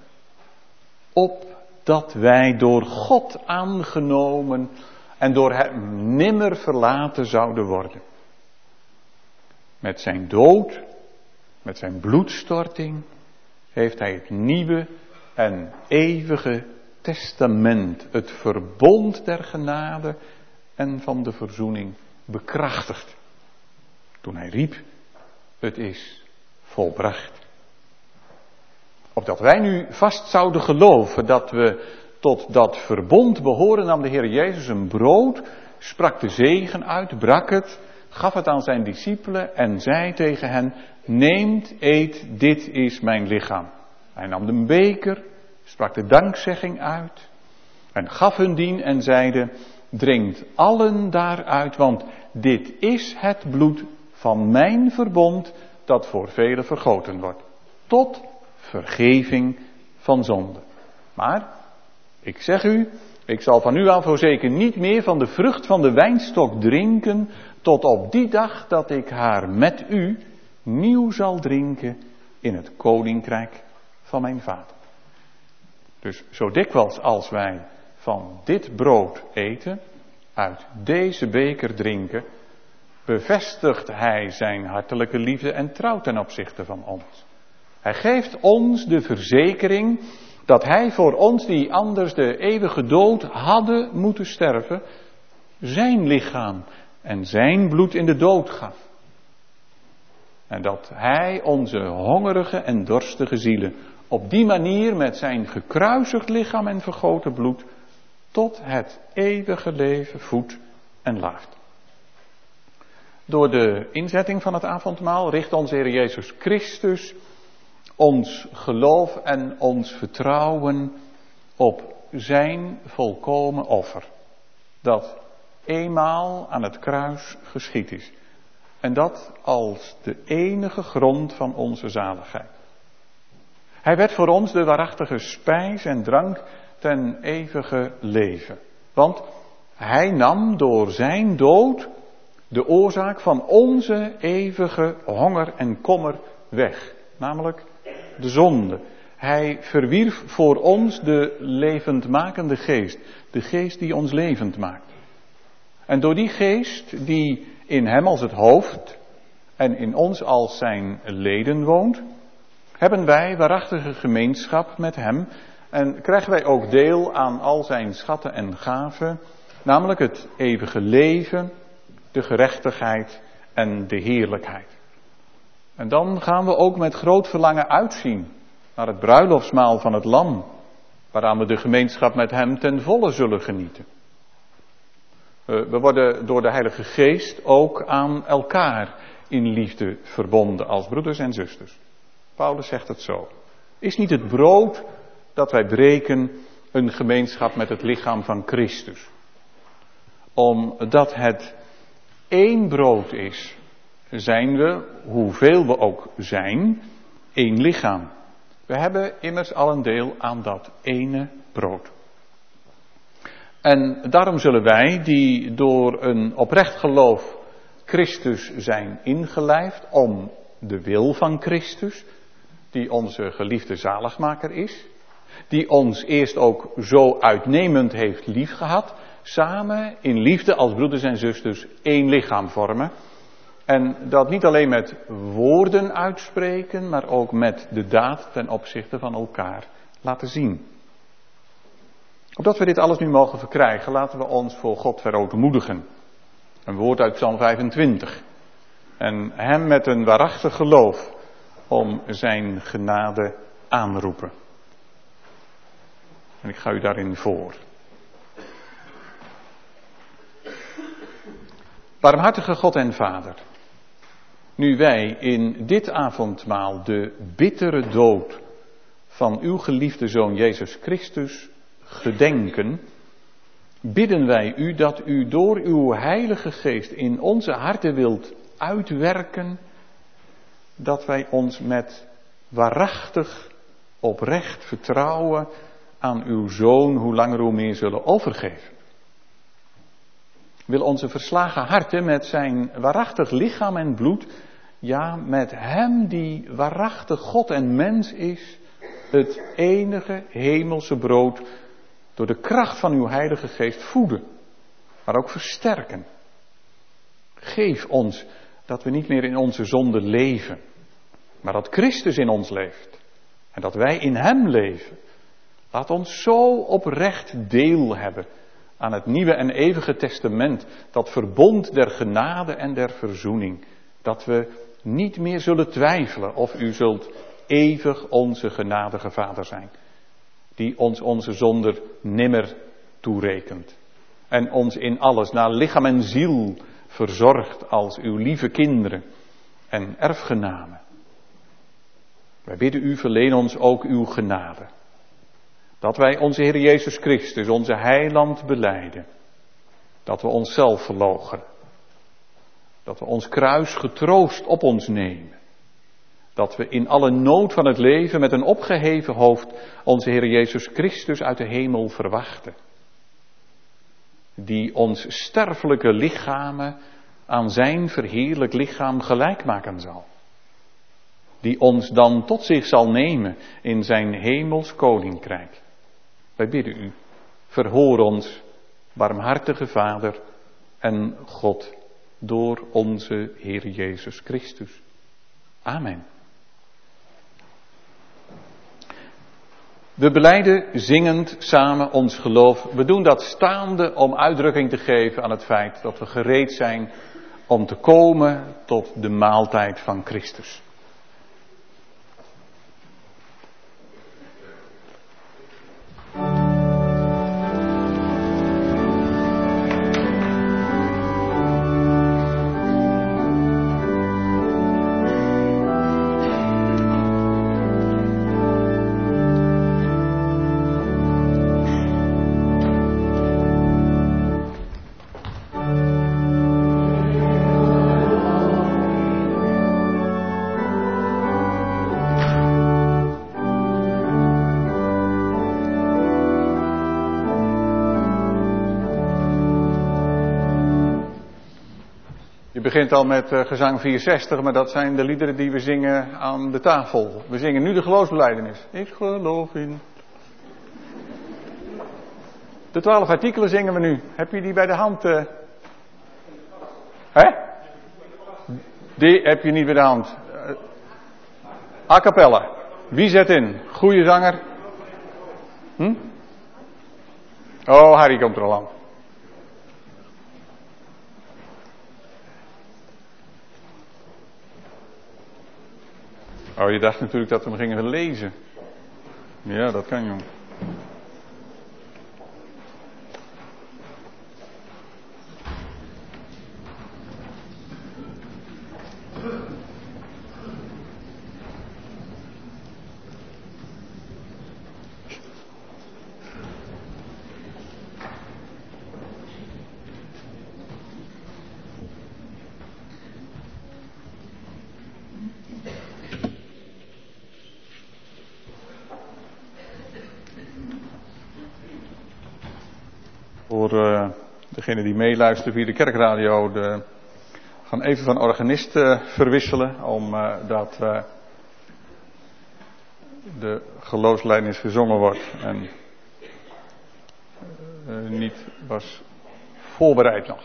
Opdat wij door God aangenomen en door hem nimmer verlaten zouden worden. Met zijn dood, met zijn bloedstorting, heeft hij het nieuwe en eeuwige testament, het verbond der genade en van de verzoening bekrachtigd. Toen hij riep: het is volbracht. Opdat wij nu vast zouden geloven dat we tot dat verbond behoren, nam de Heer Jezus een brood, sprak de zegen uit, brak het, gaf het aan zijn discipelen en zei tegen hen: neemt, eet, dit is mijn lichaam. Hij nam de beker, sprak de dankzegging uit en gaf hun dien en zeide: drinkt allen daaruit, want dit is het bloed van mijn verbond dat voor velen vergoten wordt, tot vergeving van zonde. Maar, ik zeg u, ik zal van nu aan voorzeker niet meer van de vrucht van de wijnstok drinken, tot op die dag dat ik haar met u nieuw zal drinken in het koninkrijk van mijn Vader. Dus zo dikwijls als wij van dit brood eten, uit deze beker drinken, bevestigt hij zijn hartelijke liefde en trouw ten opzichte van ons. Hij geeft ons de verzekering dat hij voor ons, die anders de eeuwige dood hadden moeten sterven, zijn lichaam en zijn bloed in de dood gaf. En dat hij onze hongerige en dorstige zielen op die manier met zijn gekruisigd lichaam en vergoten bloed tot het eeuwige leven voedt en laaft. Door de inzetting van het avondmaal richt onze Heer Jezus Christus ons geloof en ons vertrouwen op zijn volkomen offer. Dat eenmaal aan het kruis geschied is. En dat als de enige grond van onze zaligheid. Hij werd voor ons de waarachtige spijs en drank ten eeuwige leven. Want hij nam door zijn dood de oorzaak van onze eeuwige honger en kommer weg. Namelijk de zonde. Hij verwierf voor ons de levendmakende geest. De geest die ons levend maakt. En door die geest die in hem als het hoofd en in ons als zijn leden woont, hebben wij waarachtige gemeenschap met hem en krijgen wij ook deel aan al zijn schatten en gaven, namelijk het eeuwige leven, de gerechtigheid en de heerlijkheid. En dan gaan we ook met groot verlangen uitzien naar het bruiloftsmaal van het Lam, waaraan we de gemeenschap met hem ten volle zullen genieten. We worden door de Heilige Geest ook aan elkaar in liefde verbonden als broeders en zusters. Paulus zegt het zo. Is niet het brood dat wij breken een gemeenschap met het lichaam van Christus? Omdat het één brood is, zijn we, hoeveel we ook zijn, één lichaam. We hebben immers al een deel aan dat ene brood. En daarom zullen wij, die door een oprecht geloof Christus zijn ingelijfd, om de wil van Christus, die onze geliefde zaligmaker is, die ons eerst ook zo uitnemend heeft liefgehad, samen in liefde als broeders en zusters één lichaam vormen. En dat niet alleen met woorden uitspreken, maar ook met de daad ten opzichte van elkaar laten zien. Opdat we dit alles nu mogen verkrijgen, laten we ons voor God verootmoedigen. Een woord uit Psalm 25. En hem met een waarachtig geloof om zijn genade aanroepen. En ik ga u daarin voor. Barmhartige God en Vader, nu wij in dit avondmaal de bittere dood van uw geliefde Zoon Jezus Christus gedenken, bidden wij u dat u door uw Heilige Geest in onze harten wilt uitwerken, dat wij ons met waarachtig, oprecht vertrouwen aan uw Zoon hoe langer hoe meer zullen overgeven. Wil onze verslagen harten met zijn waarachtig lichaam en bloed, ja, met hem die waarachtig God en mens is, het enige hemelse brood, door de kracht van uw Heilige Geest voeden, maar ook versterken. Geef ons dat we niet meer in onze zonde leven, maar dat Christus in ons leeft en dat wij in hem leven. Laat ons zo oprecht deel hebben aan het nieuwe en eeuwige testament, dat verbond der genade en der verzoening, dat we niet meer zullen twijfelen of u zult eeuwig onze genadige Vader zijn, die ons onze zonde nimmer toerekent en ons in alles naar lichaam en ziel verzorgt als uw lieve kinderen en erfgenamen. Wij bidden u, verleen ons ook uw genade, dat wij onze Heer Jezus Christus, onze heiland, belijden, dat we onszelf verloochenen, dat we ons kruis getroost op ons nemen, dat we in alle nood van het leven met een opgeheven hoofd onze Heer Jezus Christus uit de hemel verwachten, die ons sterfelijke lichamen aan zijn verheerlijk lichaam gelijk maken zal, die ons dan tot zich zal nemen in zijn hemels koninkrijk. Wij bidden u, verhoor ons, barmhartige Vader en God, door onze Heer Jezus Christus. Amen. We belijden zingend samen ons geloof. We doen dat staande om uitdrukking te geven aan het feit dat we gereed zijn om te komen tot de maaltijd van Christus. Je begint al met gezang 460, maar dat zijn de liederen die we zingen aan de tafel. We zingen nu de geloofsbelijdenis. Ik geloof in. De 12 artikelen zingen we nu. Heb je die bij de hand? Hè? Die heb je niet bij de hand. A cappella. Wie zet in? Goeie zanger? Oh, Harry komt er al aan. Oh, je dacht natuurlijk dat we hem gingen lezen. Ja, dat kan, jong. Voor degene die meeluisteren via de kerkradio, we gaan even van organist verwisselen, omdat de geloofsbelijdenis gezongen wordt en niet was voorbereid nog.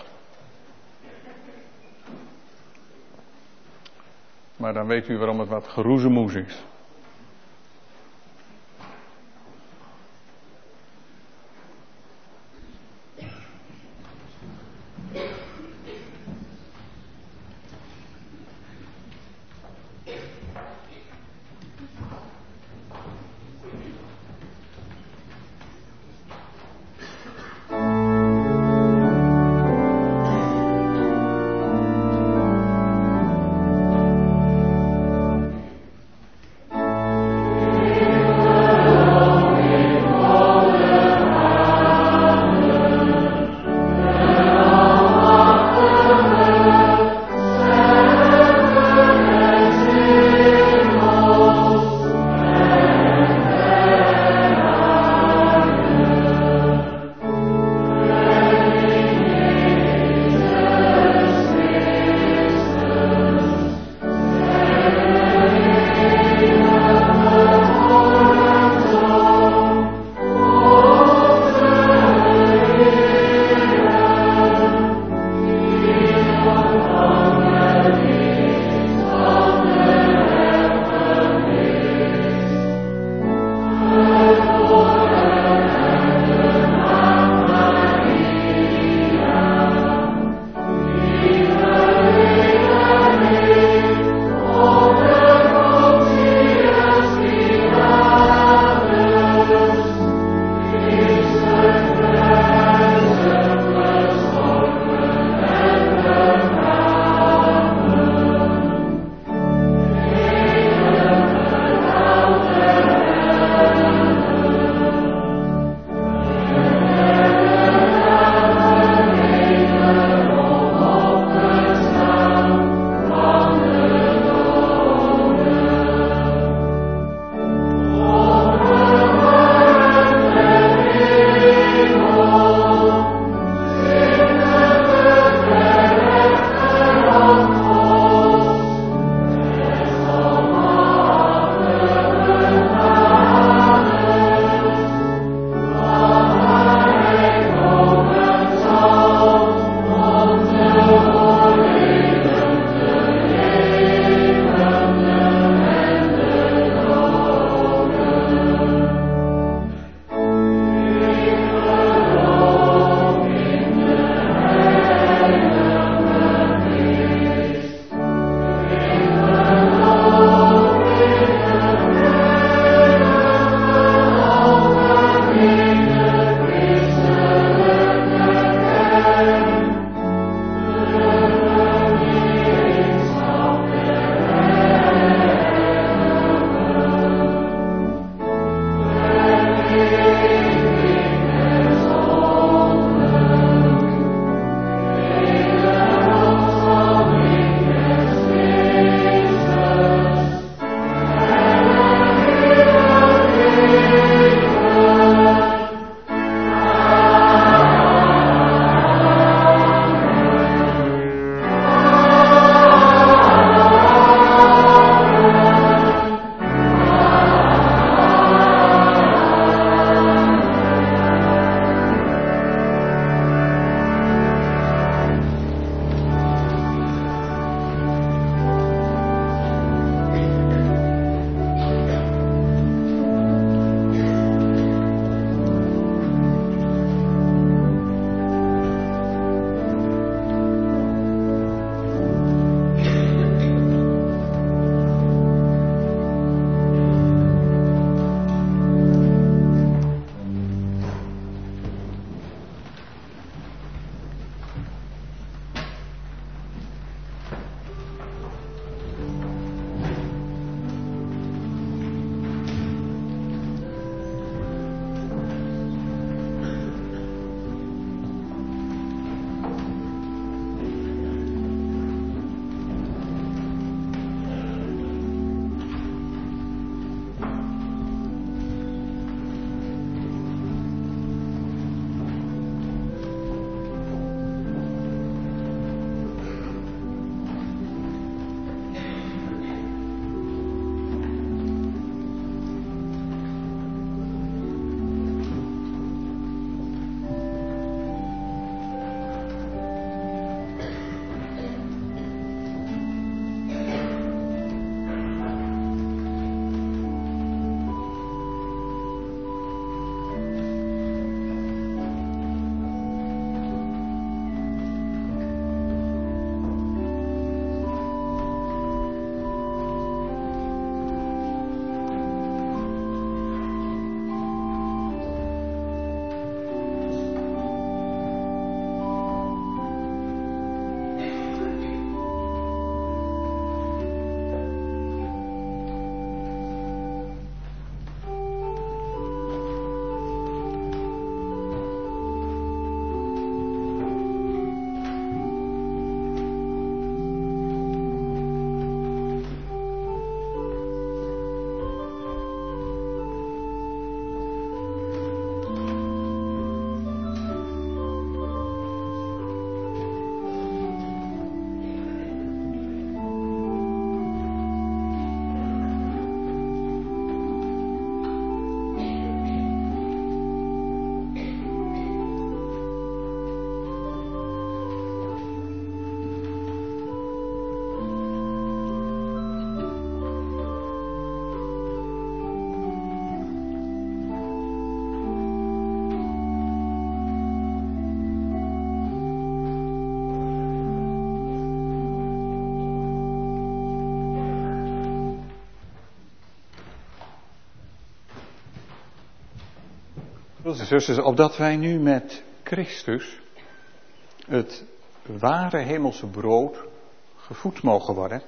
Maar dan weet u waarom het wat geroezemoes is. Broeders en zusters, opdat wij nu met Christus, het ware hemelse brood, gevoed mogen worden.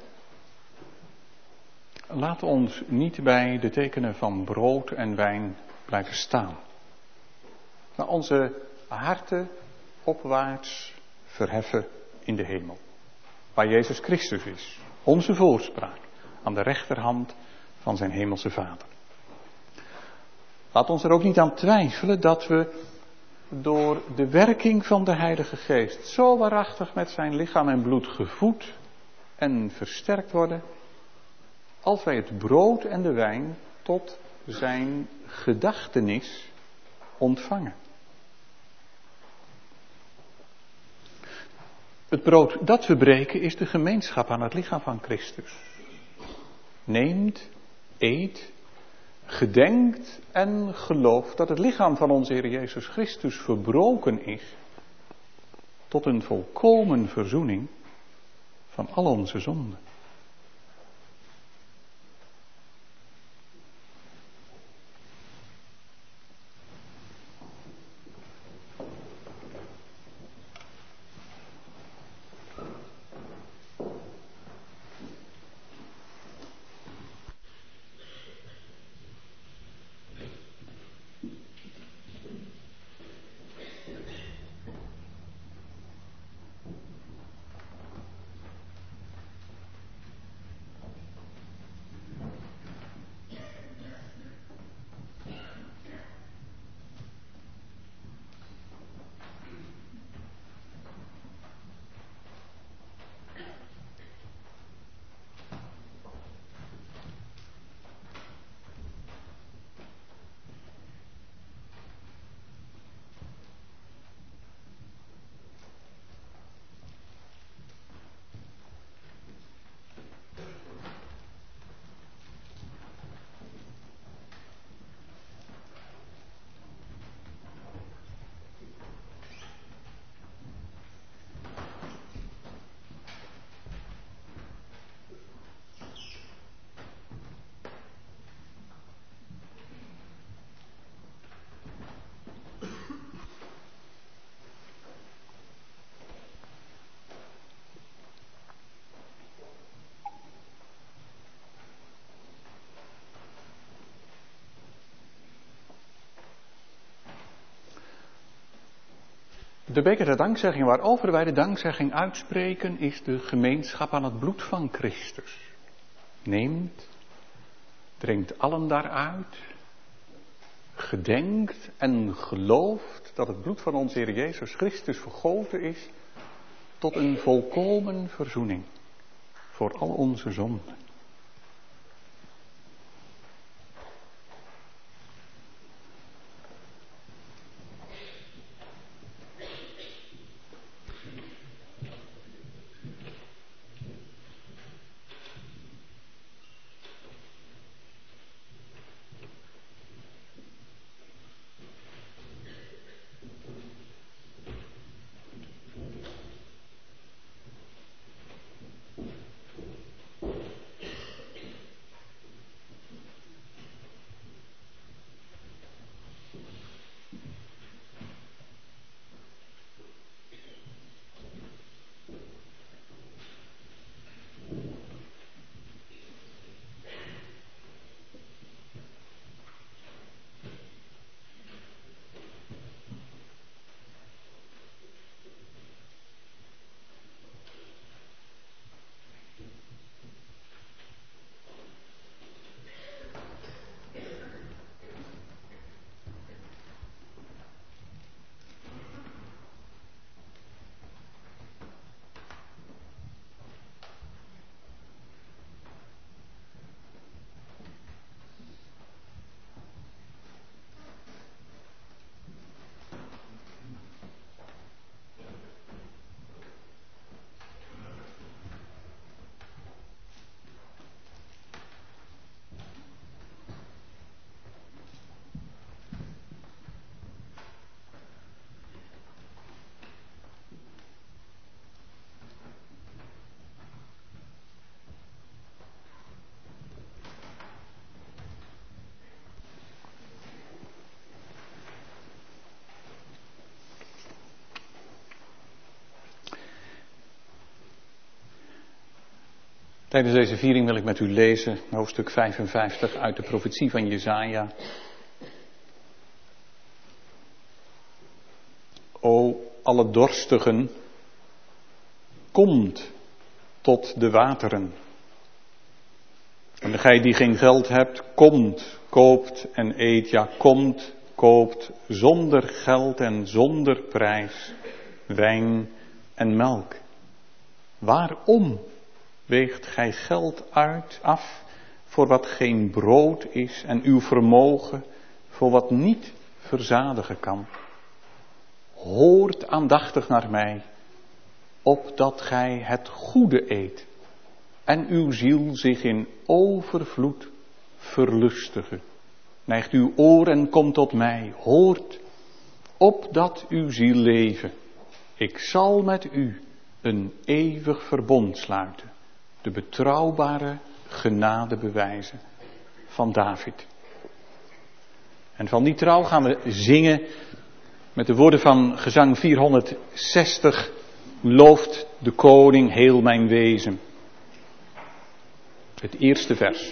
Laat ons niet bij de tekenen van brood en wijn blijven staan. Maar onze harten opwaarts verheffen in de hemel. Waar Jezus Christus is. Onze voorspraak aan de rechterhand van zijn hemelse Vader. Laat ons er ook niet aan twijfelen dat we door de werking van de Heilige Geest zo waarachtig met zijn lichaam en bloed gevoed en versterkt worden, als wij het brood en de wijn tot zijn gedachtenis ontvangen. Het brood dat we breken is de gemeenschap aan het lichaam van Christus. Neemt, eet, gedenkt en gelooft dat het lichaam van onze Heer Jezus Christus verbroken is tot een volkomen verzoening van al onze zonden. De beker der dankzegging waarover wij de dankzegging uitspreken is de gemeenschap aan het bloed van Christus. Neemt, drinkt allen daaruit, gedenkt en gelooft dat het bloed van onze Heer Jezus Christus vergoten is tot een volkomen verzoening voor al onze zonden. Tijdens deze viering wil ik met u lezen hoofdstuk 55 uit de profetie van Jesaja. O alle dorstigen, komt tot de wateren. En gij die geen geld hebt, komt, koopt en eet. Ja, komt, koopt zonder geld en zonder prijs wijn en melk. Waarom weegt gij geld af voor wat geen brood is en uw vermogen voor wat niet verzadigen kan? Hoort aandachtig naar mij, opdat gij het goede eet en uw ziel zich in overvloed verlustige. Neigt uw oor en komt tot mij, hoort, opdat uw ziel leven. Ik zal met u een eeuwig verbond sluiten, de betrouwbare genade bewijzen van David. En van die trouw gaan we zingen met de woorden van gezang 460, looft de koning heel mijn wezen. Het eerste vers.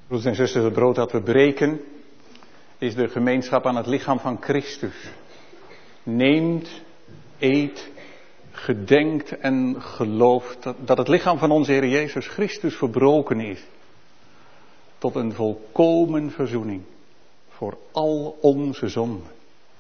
Broeders en zusters, het brood dat we breken is de gemeenschap aan het lichaam van Christus. Neemt, eet, gedenkt en gelooft dat het lichaam van onze Heer Jezus Christus verbroken is. Tot een volkomen verzoening voor al onze zonden.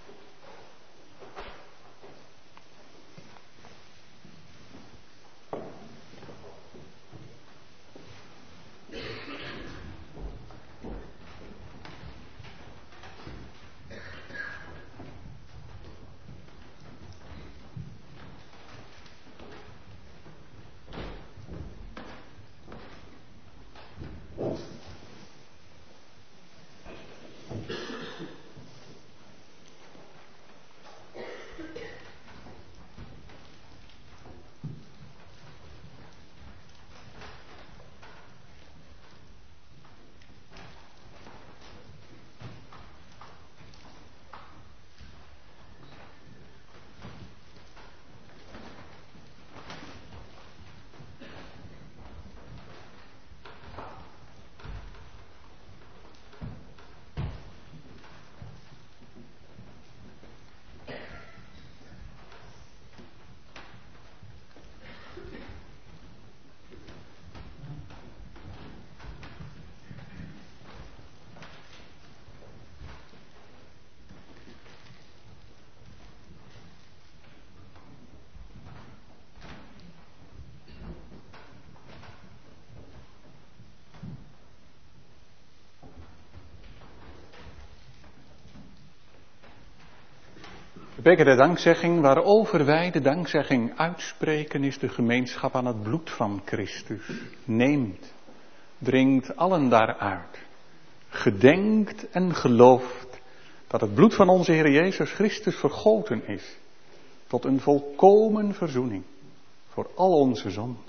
De beker der dankzegging, waarover wij de dankzegging uitspreken, is de gemeenschap aan het bloed van Christus. Neemt, drinkt allen daaruit. Gedenkt en gelooft dat het bloed van onze Heer Jezus Christus vergoten is. Tot een volkomen verzoening voor al onze zonden.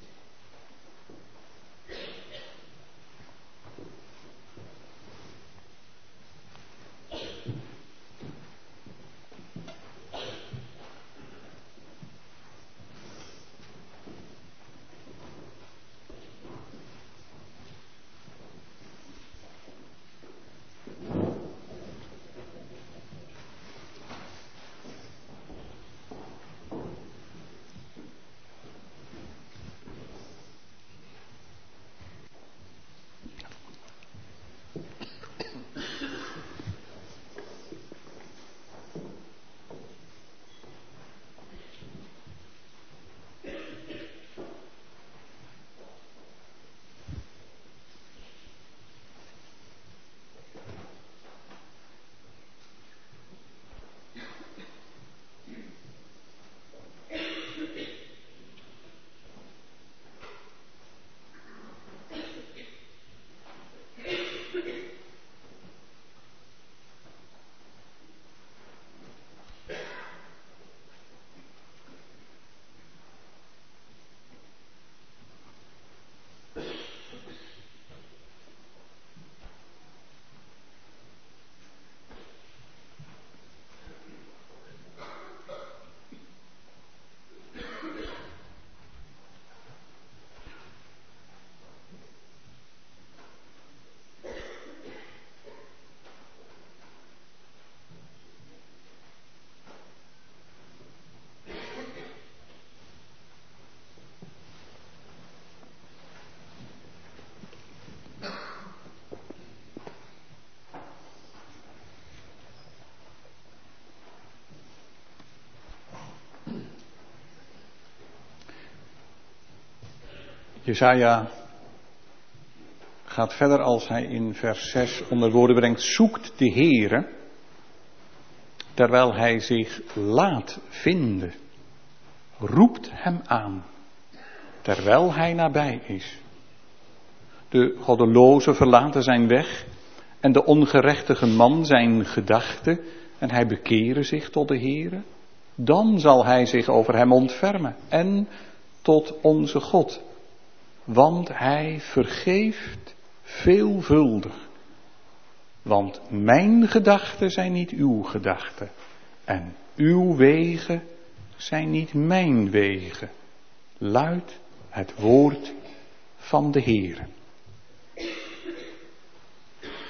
Jesaja gaat verder als hij in vers 6 onder woorden brengt. Zoekt de Heere, terwijl hij zich laat vinden. Roept hem aan, terwijl hij nabij is. De goddeloze verlaten zijn weg en de ongerechtige man zijn gedachten en hij bekere zich tot de Heere. Dan zal hij zich over hem ontfermen en tot onze God. Want hij vergeeft veelvuldig. Want mijn gedachten zijn niet uw gedachten. En uw wegen zijn niet mijn wegen. Luidt het woord van de Heere.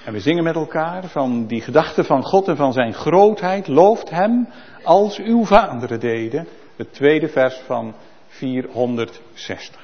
En we zingen met elkaar van die gedachte van God en van zijn grootheid. Looft hem als uw vaderen deden. Het tweede vers van 460.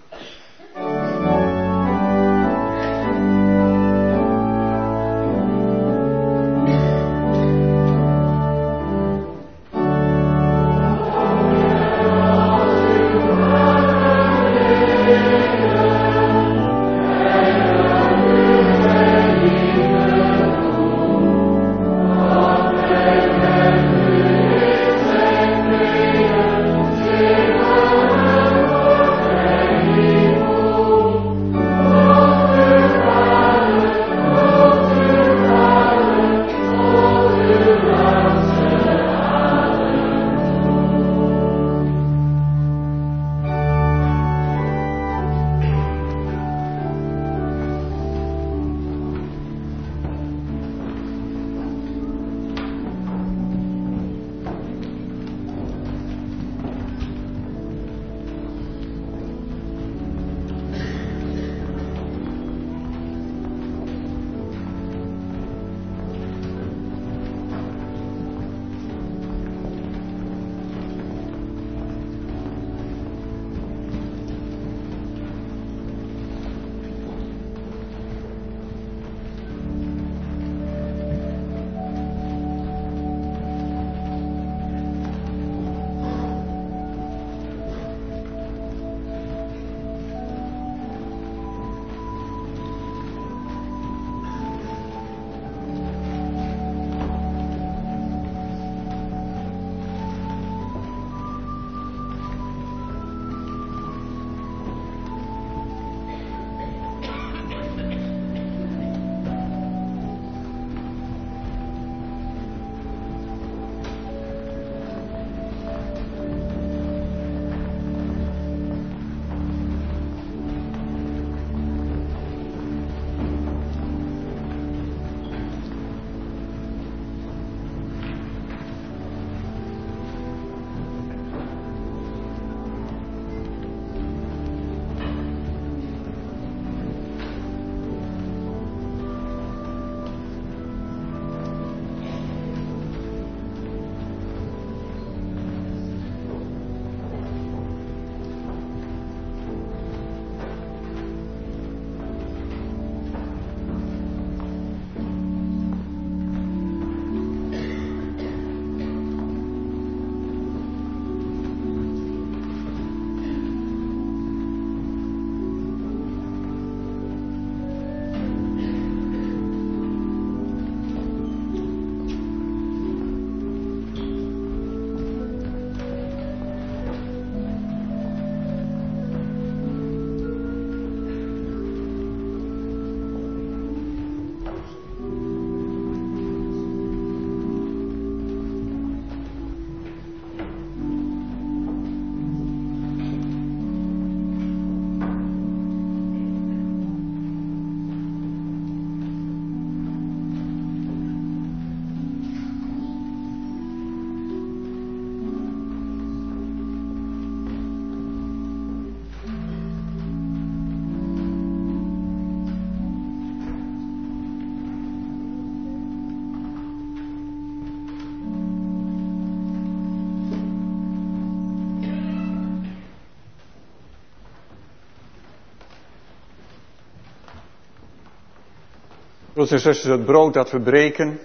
Broeders en zusters, het brood dat we breken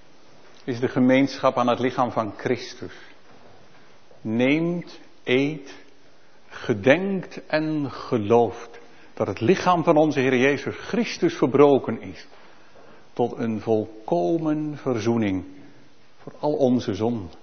is de gemeenschap aan het lichaam van Christus. Neemt, eet, gedenkt en gelooft dat het lichaam van onze Heer Jezus Christus verbroken is tot een volkomen verzoening voor al onze zonden.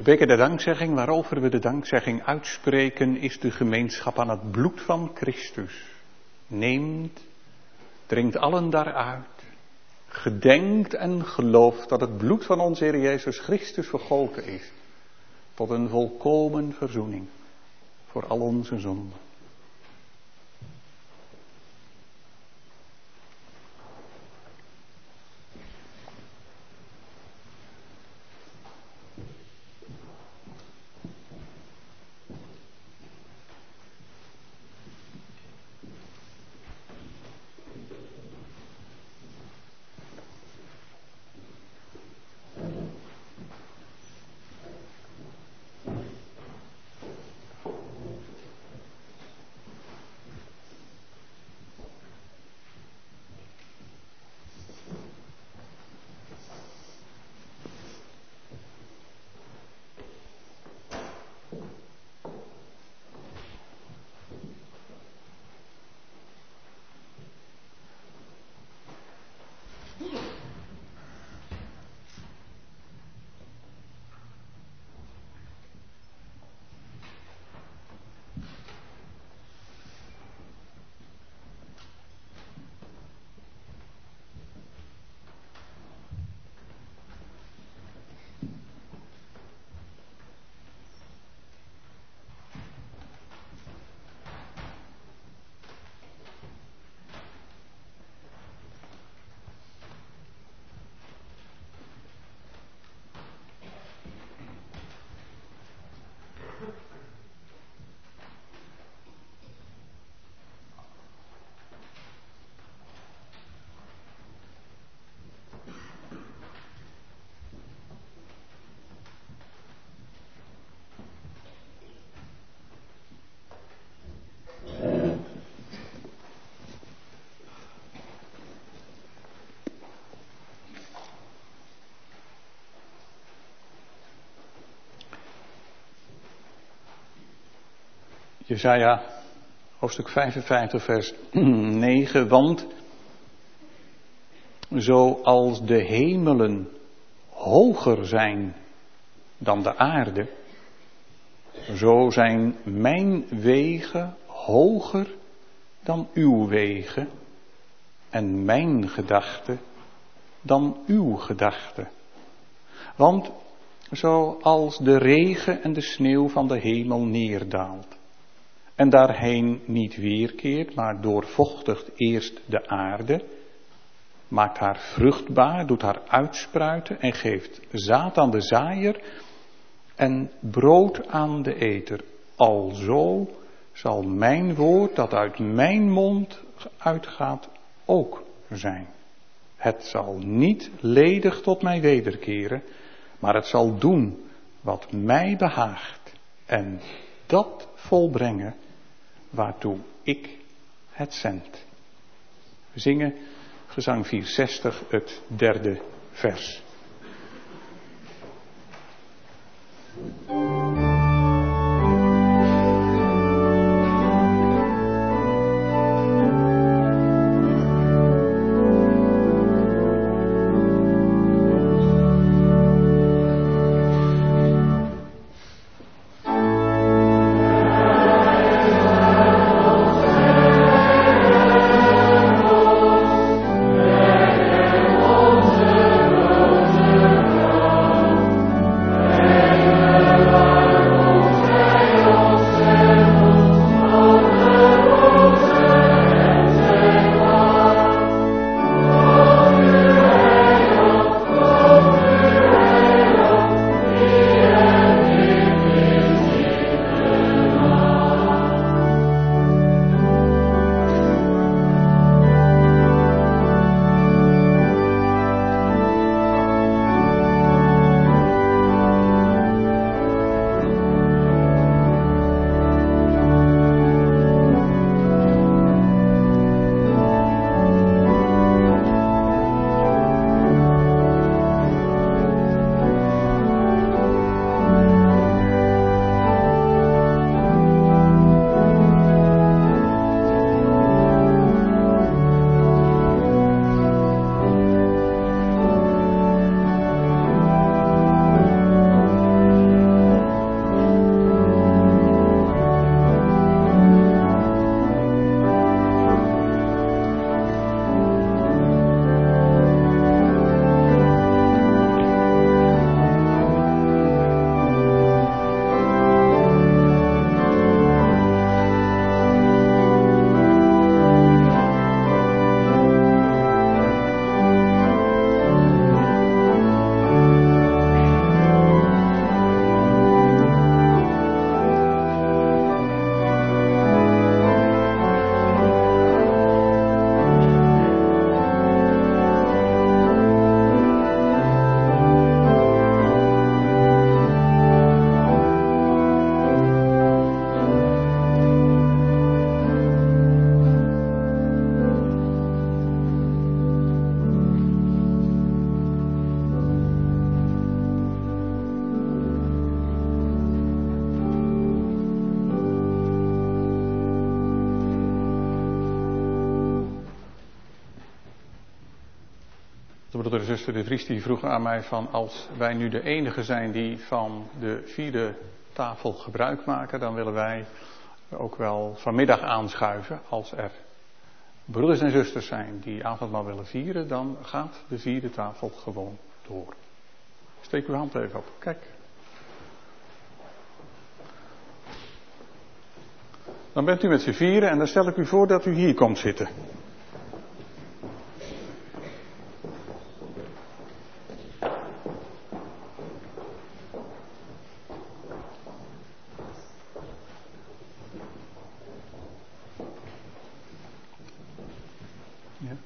beker der dankzegging, waarover we de dankzegging uitspreken, is de gemeenschap aan het bloed van Christus. Neemt, drinkt allen daaruit, gedenkt en gelooft dat het bloed van onze Heer Jezus Christus vergoten is, tot een volkomen verzoening voor al onze zonden. Jesaja, hoofdstuk 55, vers 9, want zoals de hemelen hoger zijn dan de aarde, zo zijn mijn wegen hoger dan uw wegen en mijn gedachten dan uw gedachten. Want zoals de regen en de sneeuw van de hemel neerdaalt en daarheen niet weerkeert, maar doorvochtigt eerst de aarde, maakt haar vruchtbaar, doet haar uitspruiten en geeft zaad aan de zaaier en brood aan de eter. Alzo zal mijn woord dat uit mijn mond uitgaat ook zijn. Het zal niet ledig tot mij wederkeren, maar het zal doen wat mij behaagt en dat volbrengen waartoe ik het zend. We zingen gezang 460, het derde vers. De broeder en zuster de Vries die vroegen aan mij van, als wij nu de enige zijn die van de vierde tafel gebruik maken, dan willen wij ook wel vanmiddag aanschuiven. Als er broeders en zusters zijn die avondmaal willen vieren, dan gaat de vierde tafel gewoon door. Steek uw hand even op. Kijk. Dan bent u met z'n vieren en dan stel ik u voor dat u hier komt zitten. Ja.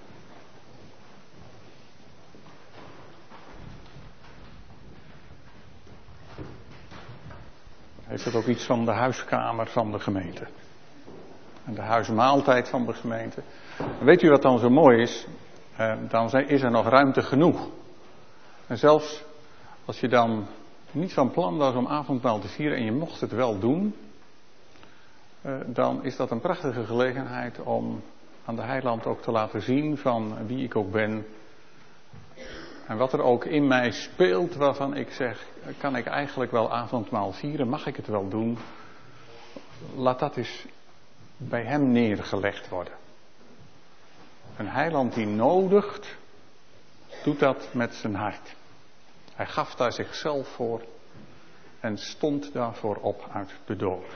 Heeft het ook iets van de huiskamer van de gemeente? En de huismaaltijd van de gemeente. Weet u wat dan zo mooi is? Dan is er nog ruimte genoeg. En zelfs als je dan niet van plan was om avondmaal te vieren en je mocht het wel doen, dan is dat een prachtige gelegenheid om aan de heiland ook te laten zien van wie ik ook ben. En wat er ook in mij speelt waarvan ik zeg, kan ik eigenlijk wel avondmaal vieren? Mag ik het wel doen? Laat dat eens bij hem neergelegd worden. Een heiland die nodigt, doet dat met zijn hart. Hij gaf daar zichzelf voor en stond daarvoor op uit de dood.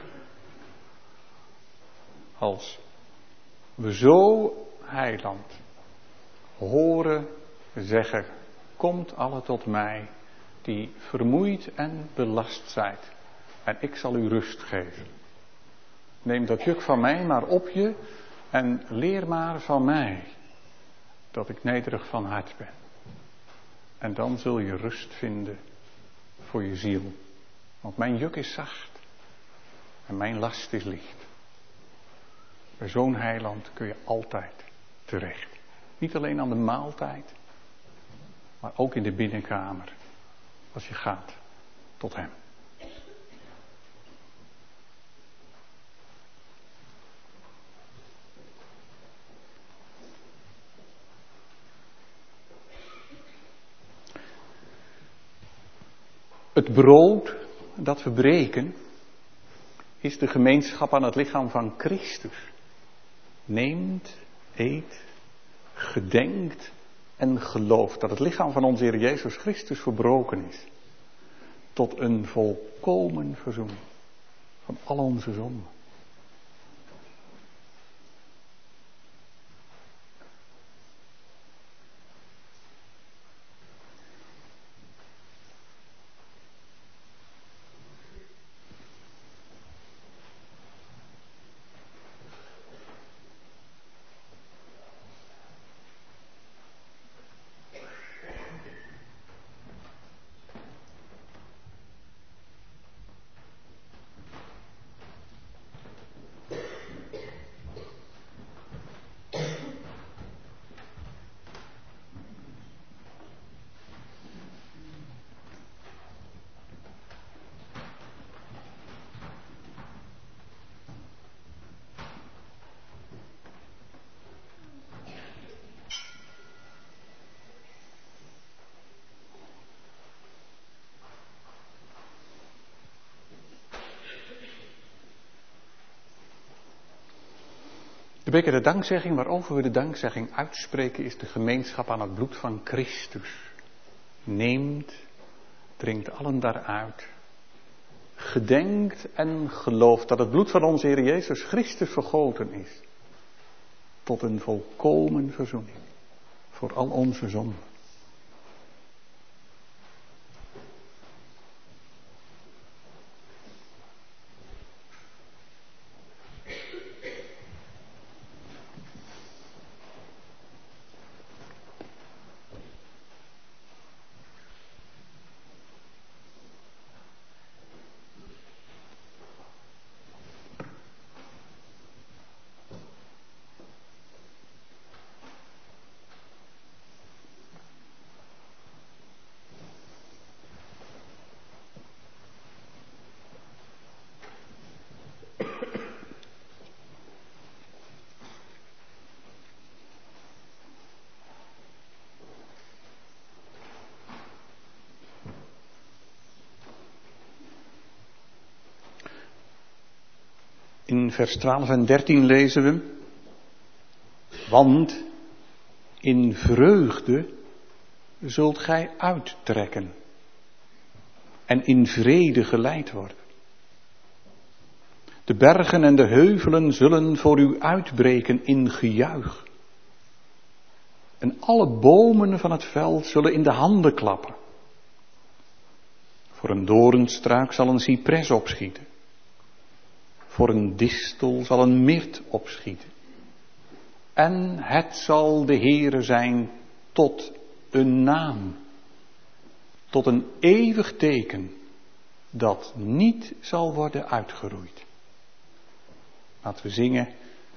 Als we zo heiland horen zeggen, komt alle tot mij die vermoeid en belast zijt en ik zal u rust geven. Neem dat juk van mij maar op je en leer maar van mij dat ik nederig van hart ben. En dan zul je rust vinden voor je ziel. Want mijn juk is zacht en mijn last is licht. Bij zo'n heiland kun je altijd terecht. Niet alleen aan de maaltijd, maar ook in de binnenkamer. Als je gaat tot hem. Het brood dat we breken is de gemeenschap aan het lichaam van Christus. Neemt, eet, gedenkt en gelooft dat het lichaam van onze Heer Jezus Christus verbroken is. Tot een volkomen verzoening van al onze zonden. De beker der dankzegging, waarover we de dankzegging uitspreken, is de gemeenschap aan het bloed van Christus. Neemt, drinkt allen daaruit. Gedenkt en gelooft dat het bloed van onze Heer Jezus Christus vergoten is. Tot een volkomen verzoening voor al onze zonden. In vers 12 en 13 lezen we: want in vreugde zult gij uittrekken en in vrede geleid worden. De bergen en de heuvelen zullen voor u uitbreken in gejuich. En alle bomen van het veld zullen in de handen klappen. Voor een doornstruik zal een cipres opschieten. Voor een distel zal een mirt opschieten. En het zal de Heere zijn tot een naam. Tot een eeuwig teken dat niet zal worden uitgeroeid. Laten we zingen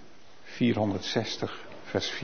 460 vers 4.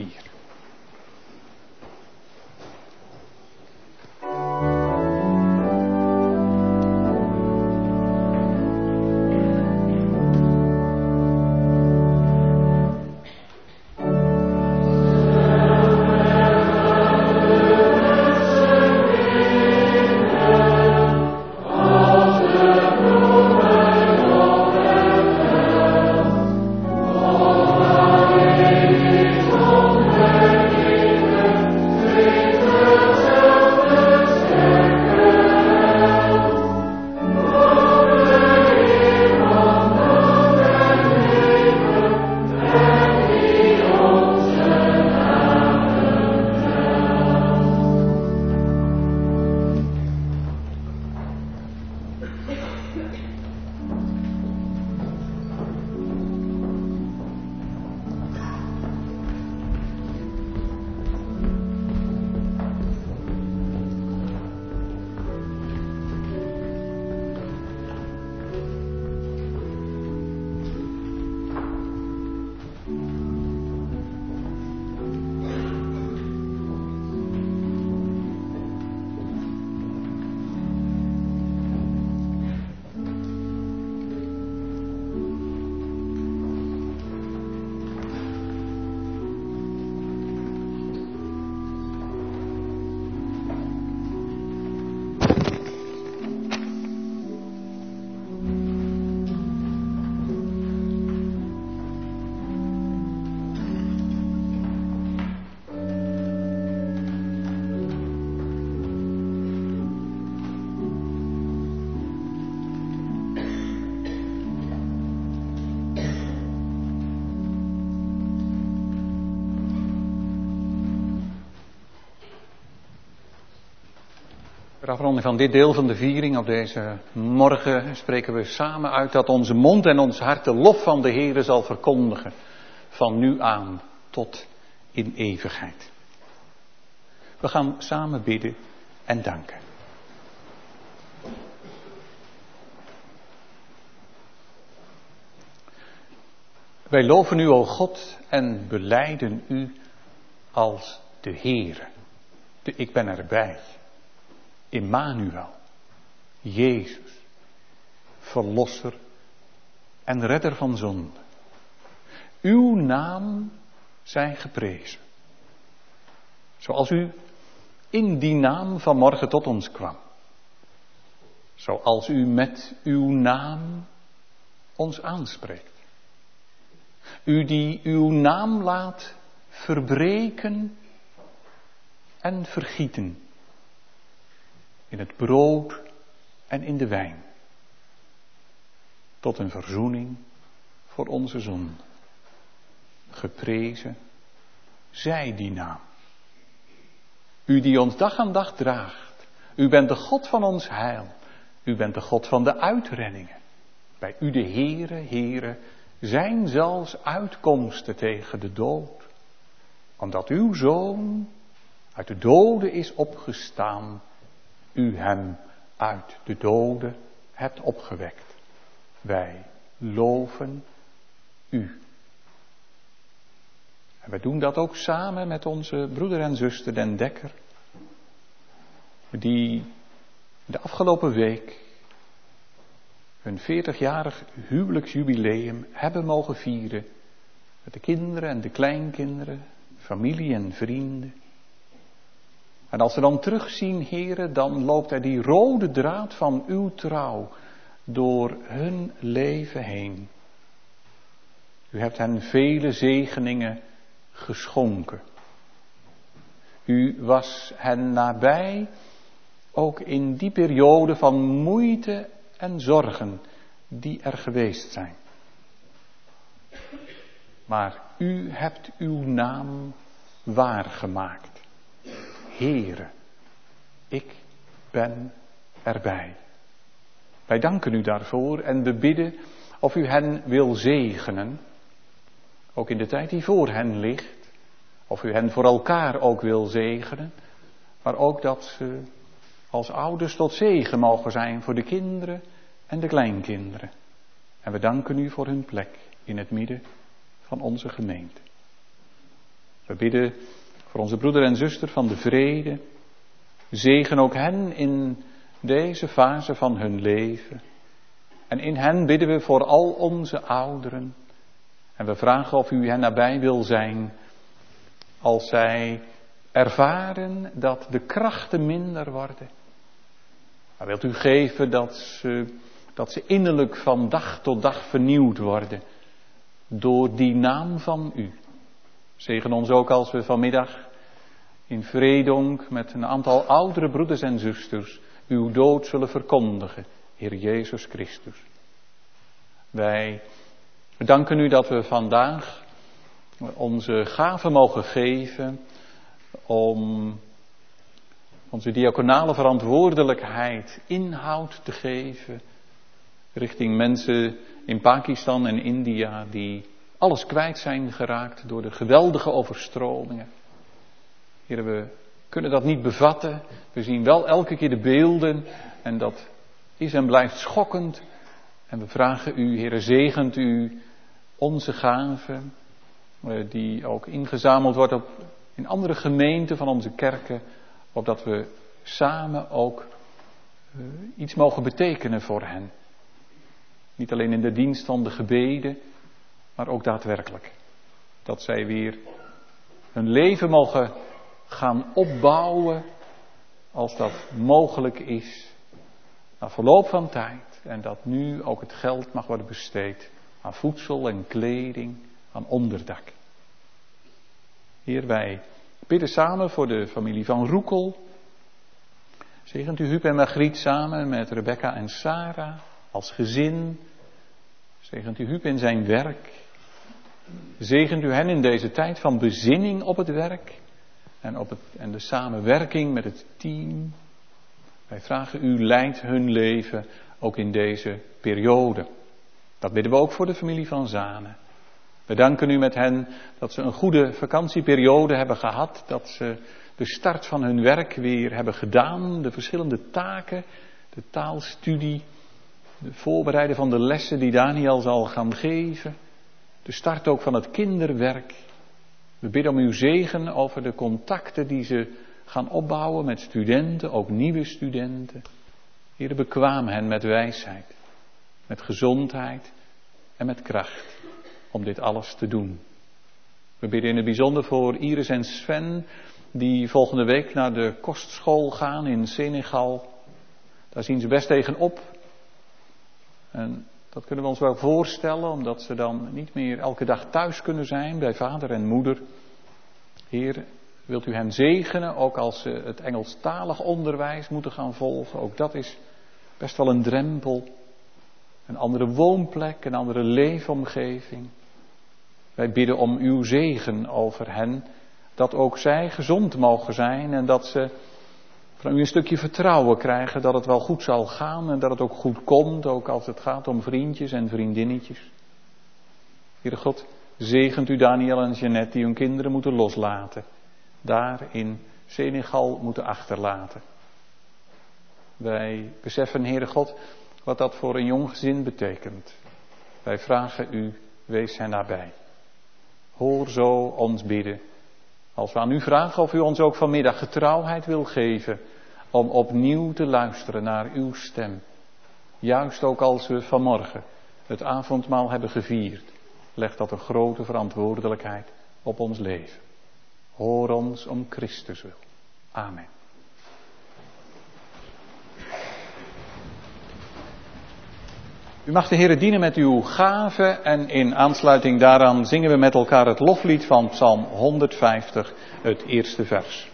Ter afronding van dit deel van de viering op deze morgen spreken we samen uit dat onze mond en ons hart de lof van de Heere zal verkondigen. Van nu aan tot in eeuwigheid. We gaan samen bidden en danken. Wij loven u, o God, en belijden u als de Heere. De ik ben erbij. Immanuel, Jezus, Verlosser en Redder van zonde. Uw naam zij geprezen. Zoals u in die naam vanmorgen tot ons kwam. Zoals u met uw naam ons aanspreekt. U die uw naam laat verbreken en vergieten. In het brood en in de wijn. Tot een verzoening voor onze zonde. Geprezen zij die naam. U die ons dag aan dag draagt. U bent de God van ons heil. U bent de God van de uitreddingen. Bij u de Heere, zijn zelfs uitkomsten tegen de dood. Omdat uw Zoon uit de doden is opgestaan. U hem uit de doden hebt opgewekt. Wij loven u. En wij doen dat ook samen met onze broeder en zuster Den Dekker. Die de afgelopen week hun 40-jarig huwelijksjubileum hebben mogen vieren. Met de kinderen en de kleinkinderen, familie en vrienden. En als we dan terugzien, Heere, dan loopt er die rode draad van uw trouw door hun leven heen. U hebt hen vele zegeningen geschonken. U was hen nabij, ook in die periode van moeite en zorgen die er geweest zijn. Maar u hebt uw naam waargemaakt. Heere, ik ben erbij. Wij danken u daarvoor en we bidden of u hen wil zegenen, ook in de tijd die voor hen ligt. Of u hen voor elkaar ook wil zegenen, maar ook dat ze als ouders tot zegen mogen zijn voor de kinderen en de kleinkinderen. En we danken u voor hun plek in het midden van onze gemeente. We bidden voor onze broeder en zuster van de vrede. Zegen ook hen in deze fase van hun leven. En in hen bidden we voor al onze ouderen. En we vragen of u hen nabij wil zijn als zij ervaren dat de krachten minder worden. Maar wilt u geven dat ze innerlijk van dag tot dag vernieuwd worden door die naam van u. Zegen ons ook als we vanmiddag in Vredonk met een aantal oudere broeders en zusters uw dood zullen verkondigen, Heer Jezus Christus. Wij danken u dat we vandaag onze gaven mogen geven om onze diaconale verantwoordelijkheid inhoud te geven richting mensen in Pakistan en India die alles kwijt zijn geraakt door de geweldige overstromingen. Heer, we kunnen dat niet bevatten. We zien wel elke keer de beelden en dat is en blijft schokkend. En we vragen u, Heer, zegent u onze gaven, die ook ingezameld wordt in andere gemeenten van onze kerken, opdat we samen ook iets mogen betekenen voor hen. Niet alleen in de dienst van de gebeden, maar ook daadwerkelijk. Dat zij weer hun leven mogen gaan opbouwen, als dat mogelijk is, na verloop van tijd. En dat nu ook het geld mag worden besteed aan voedsel en kleding, aan onderdak. Heer, wij bidden samen voor de familie van Roekel. Zegent u Huub en Margriet samen met Rebecca en Sarah als gezin. Zegent u Huub in zijn werk. Zegent u hen in deze tijd van bezinning op het werk en de samenwerking met het team. Wij vragen u, leidt hun leven ook in deze periode. Dat bidden we ook voor de familie van Zanen. We danken u met hen dat ze een goede vakantieperiode hebben gehad. Dat ze de start van hun werk weer hebben gedaan. De verschillende taken, de taalstudie, de voorbereiden van de lessen die Daniel zal gaan geven. De start ook van het kinderwerk. We bidden om uw zegen over de contacten die ze gaan opbouwen met studenten, ook nieuwe studenten. Heer, bekwaam hen met wijsheid, met gezondheid en met kracht om dit alles te doen. We bidden in het bijzonder voor Iris en Sven, die volgende week naar de kostschool gaan in Senegal. Daar zien ze best tegen op. En dat kunnen we ons wel voorstellen, omdat ze dan niet meer elke dag thuis kunnen zijn bij vader en moeder. Heer, wilt u hen zegenen, ook als ze het Engelstalig onderwijs moeten gaan volgen. Ook dat is best wel een drempel. Een andere woonplek, een andere leefomgeving. Wij bidden om uw zegen over hen, dat ook zij gezond mogen zijn en dat ze van u een stukje vertrouwen krijgen dat het wel goed zal gaan en dat het ook goed komt, ook als het gaat om vriendjes en vriendinnetjes. Heere God, zegent u Daniel en Jeannette die hun kinderen moeten loslaten, daar in Senegal moeten achterlaten. Wij beseffen, Heere God, wat dat voor een jong gezin betekent. Wij vragen u, wees hen nabij. Hoor zo ons bidden. Als we aan u vragen of u ons ook vanmiddag getrouwheid wil geven om opnieuw te luisteren naar uw stem. Juist ook als we vanmorgen het avondmaal hebben gevierd, legt dat een grote verantwoordelijkheid op ons leven. Hoor ons om Christus wil. Amen. U mag de Heere dienen met uw gaven en in aansluiting daaraan zingen we met elkaar het loflied van Psalm 150, het eerste vers.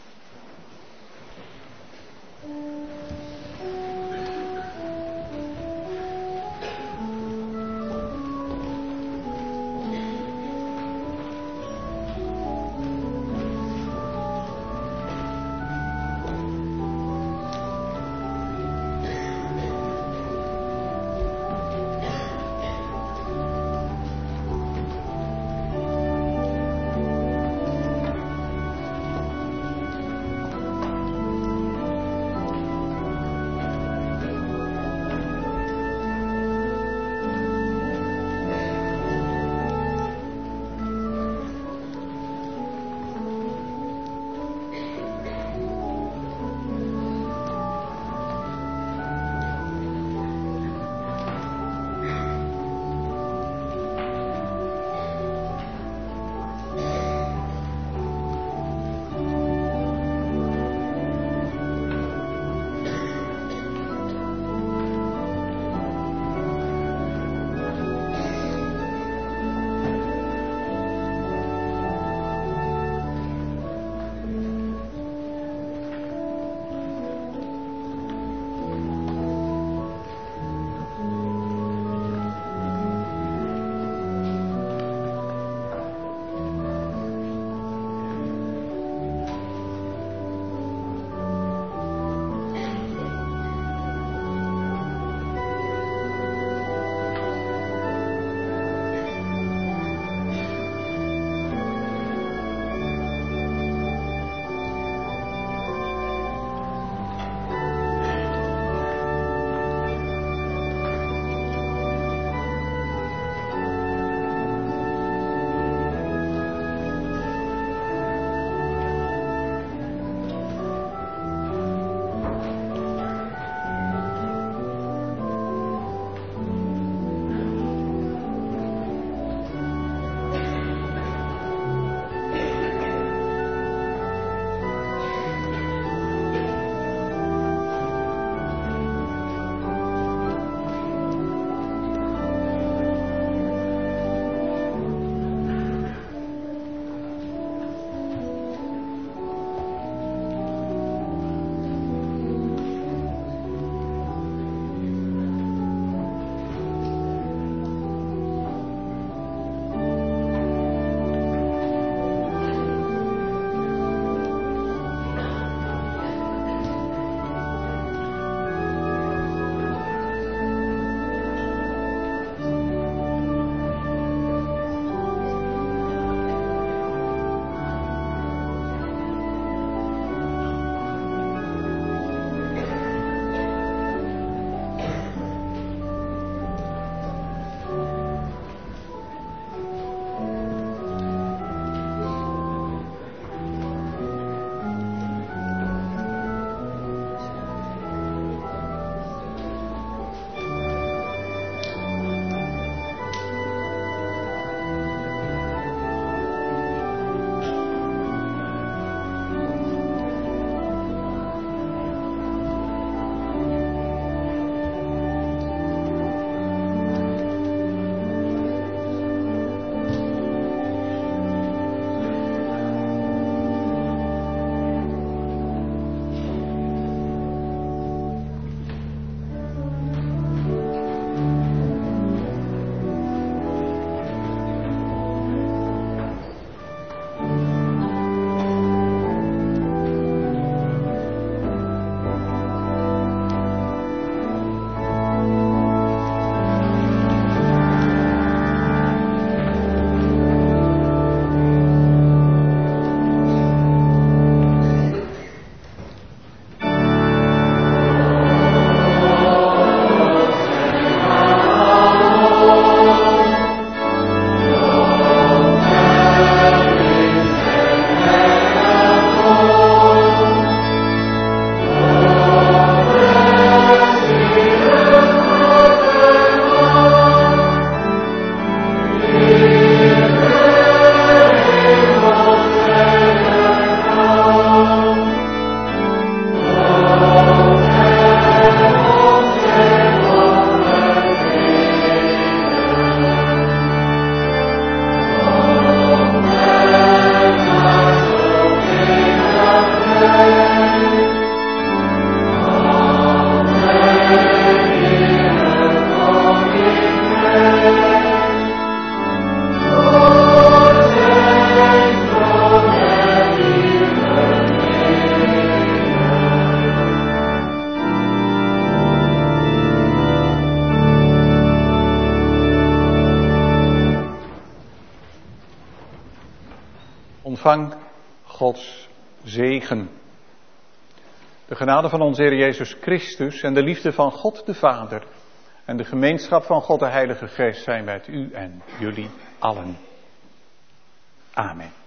Ontvang Gods zegen. De genade van onze Heer Jezus Christus en de liefde van God de Vader en de gemeenschap van God de Heilige Geest zijn met u en jullie allen. Amen.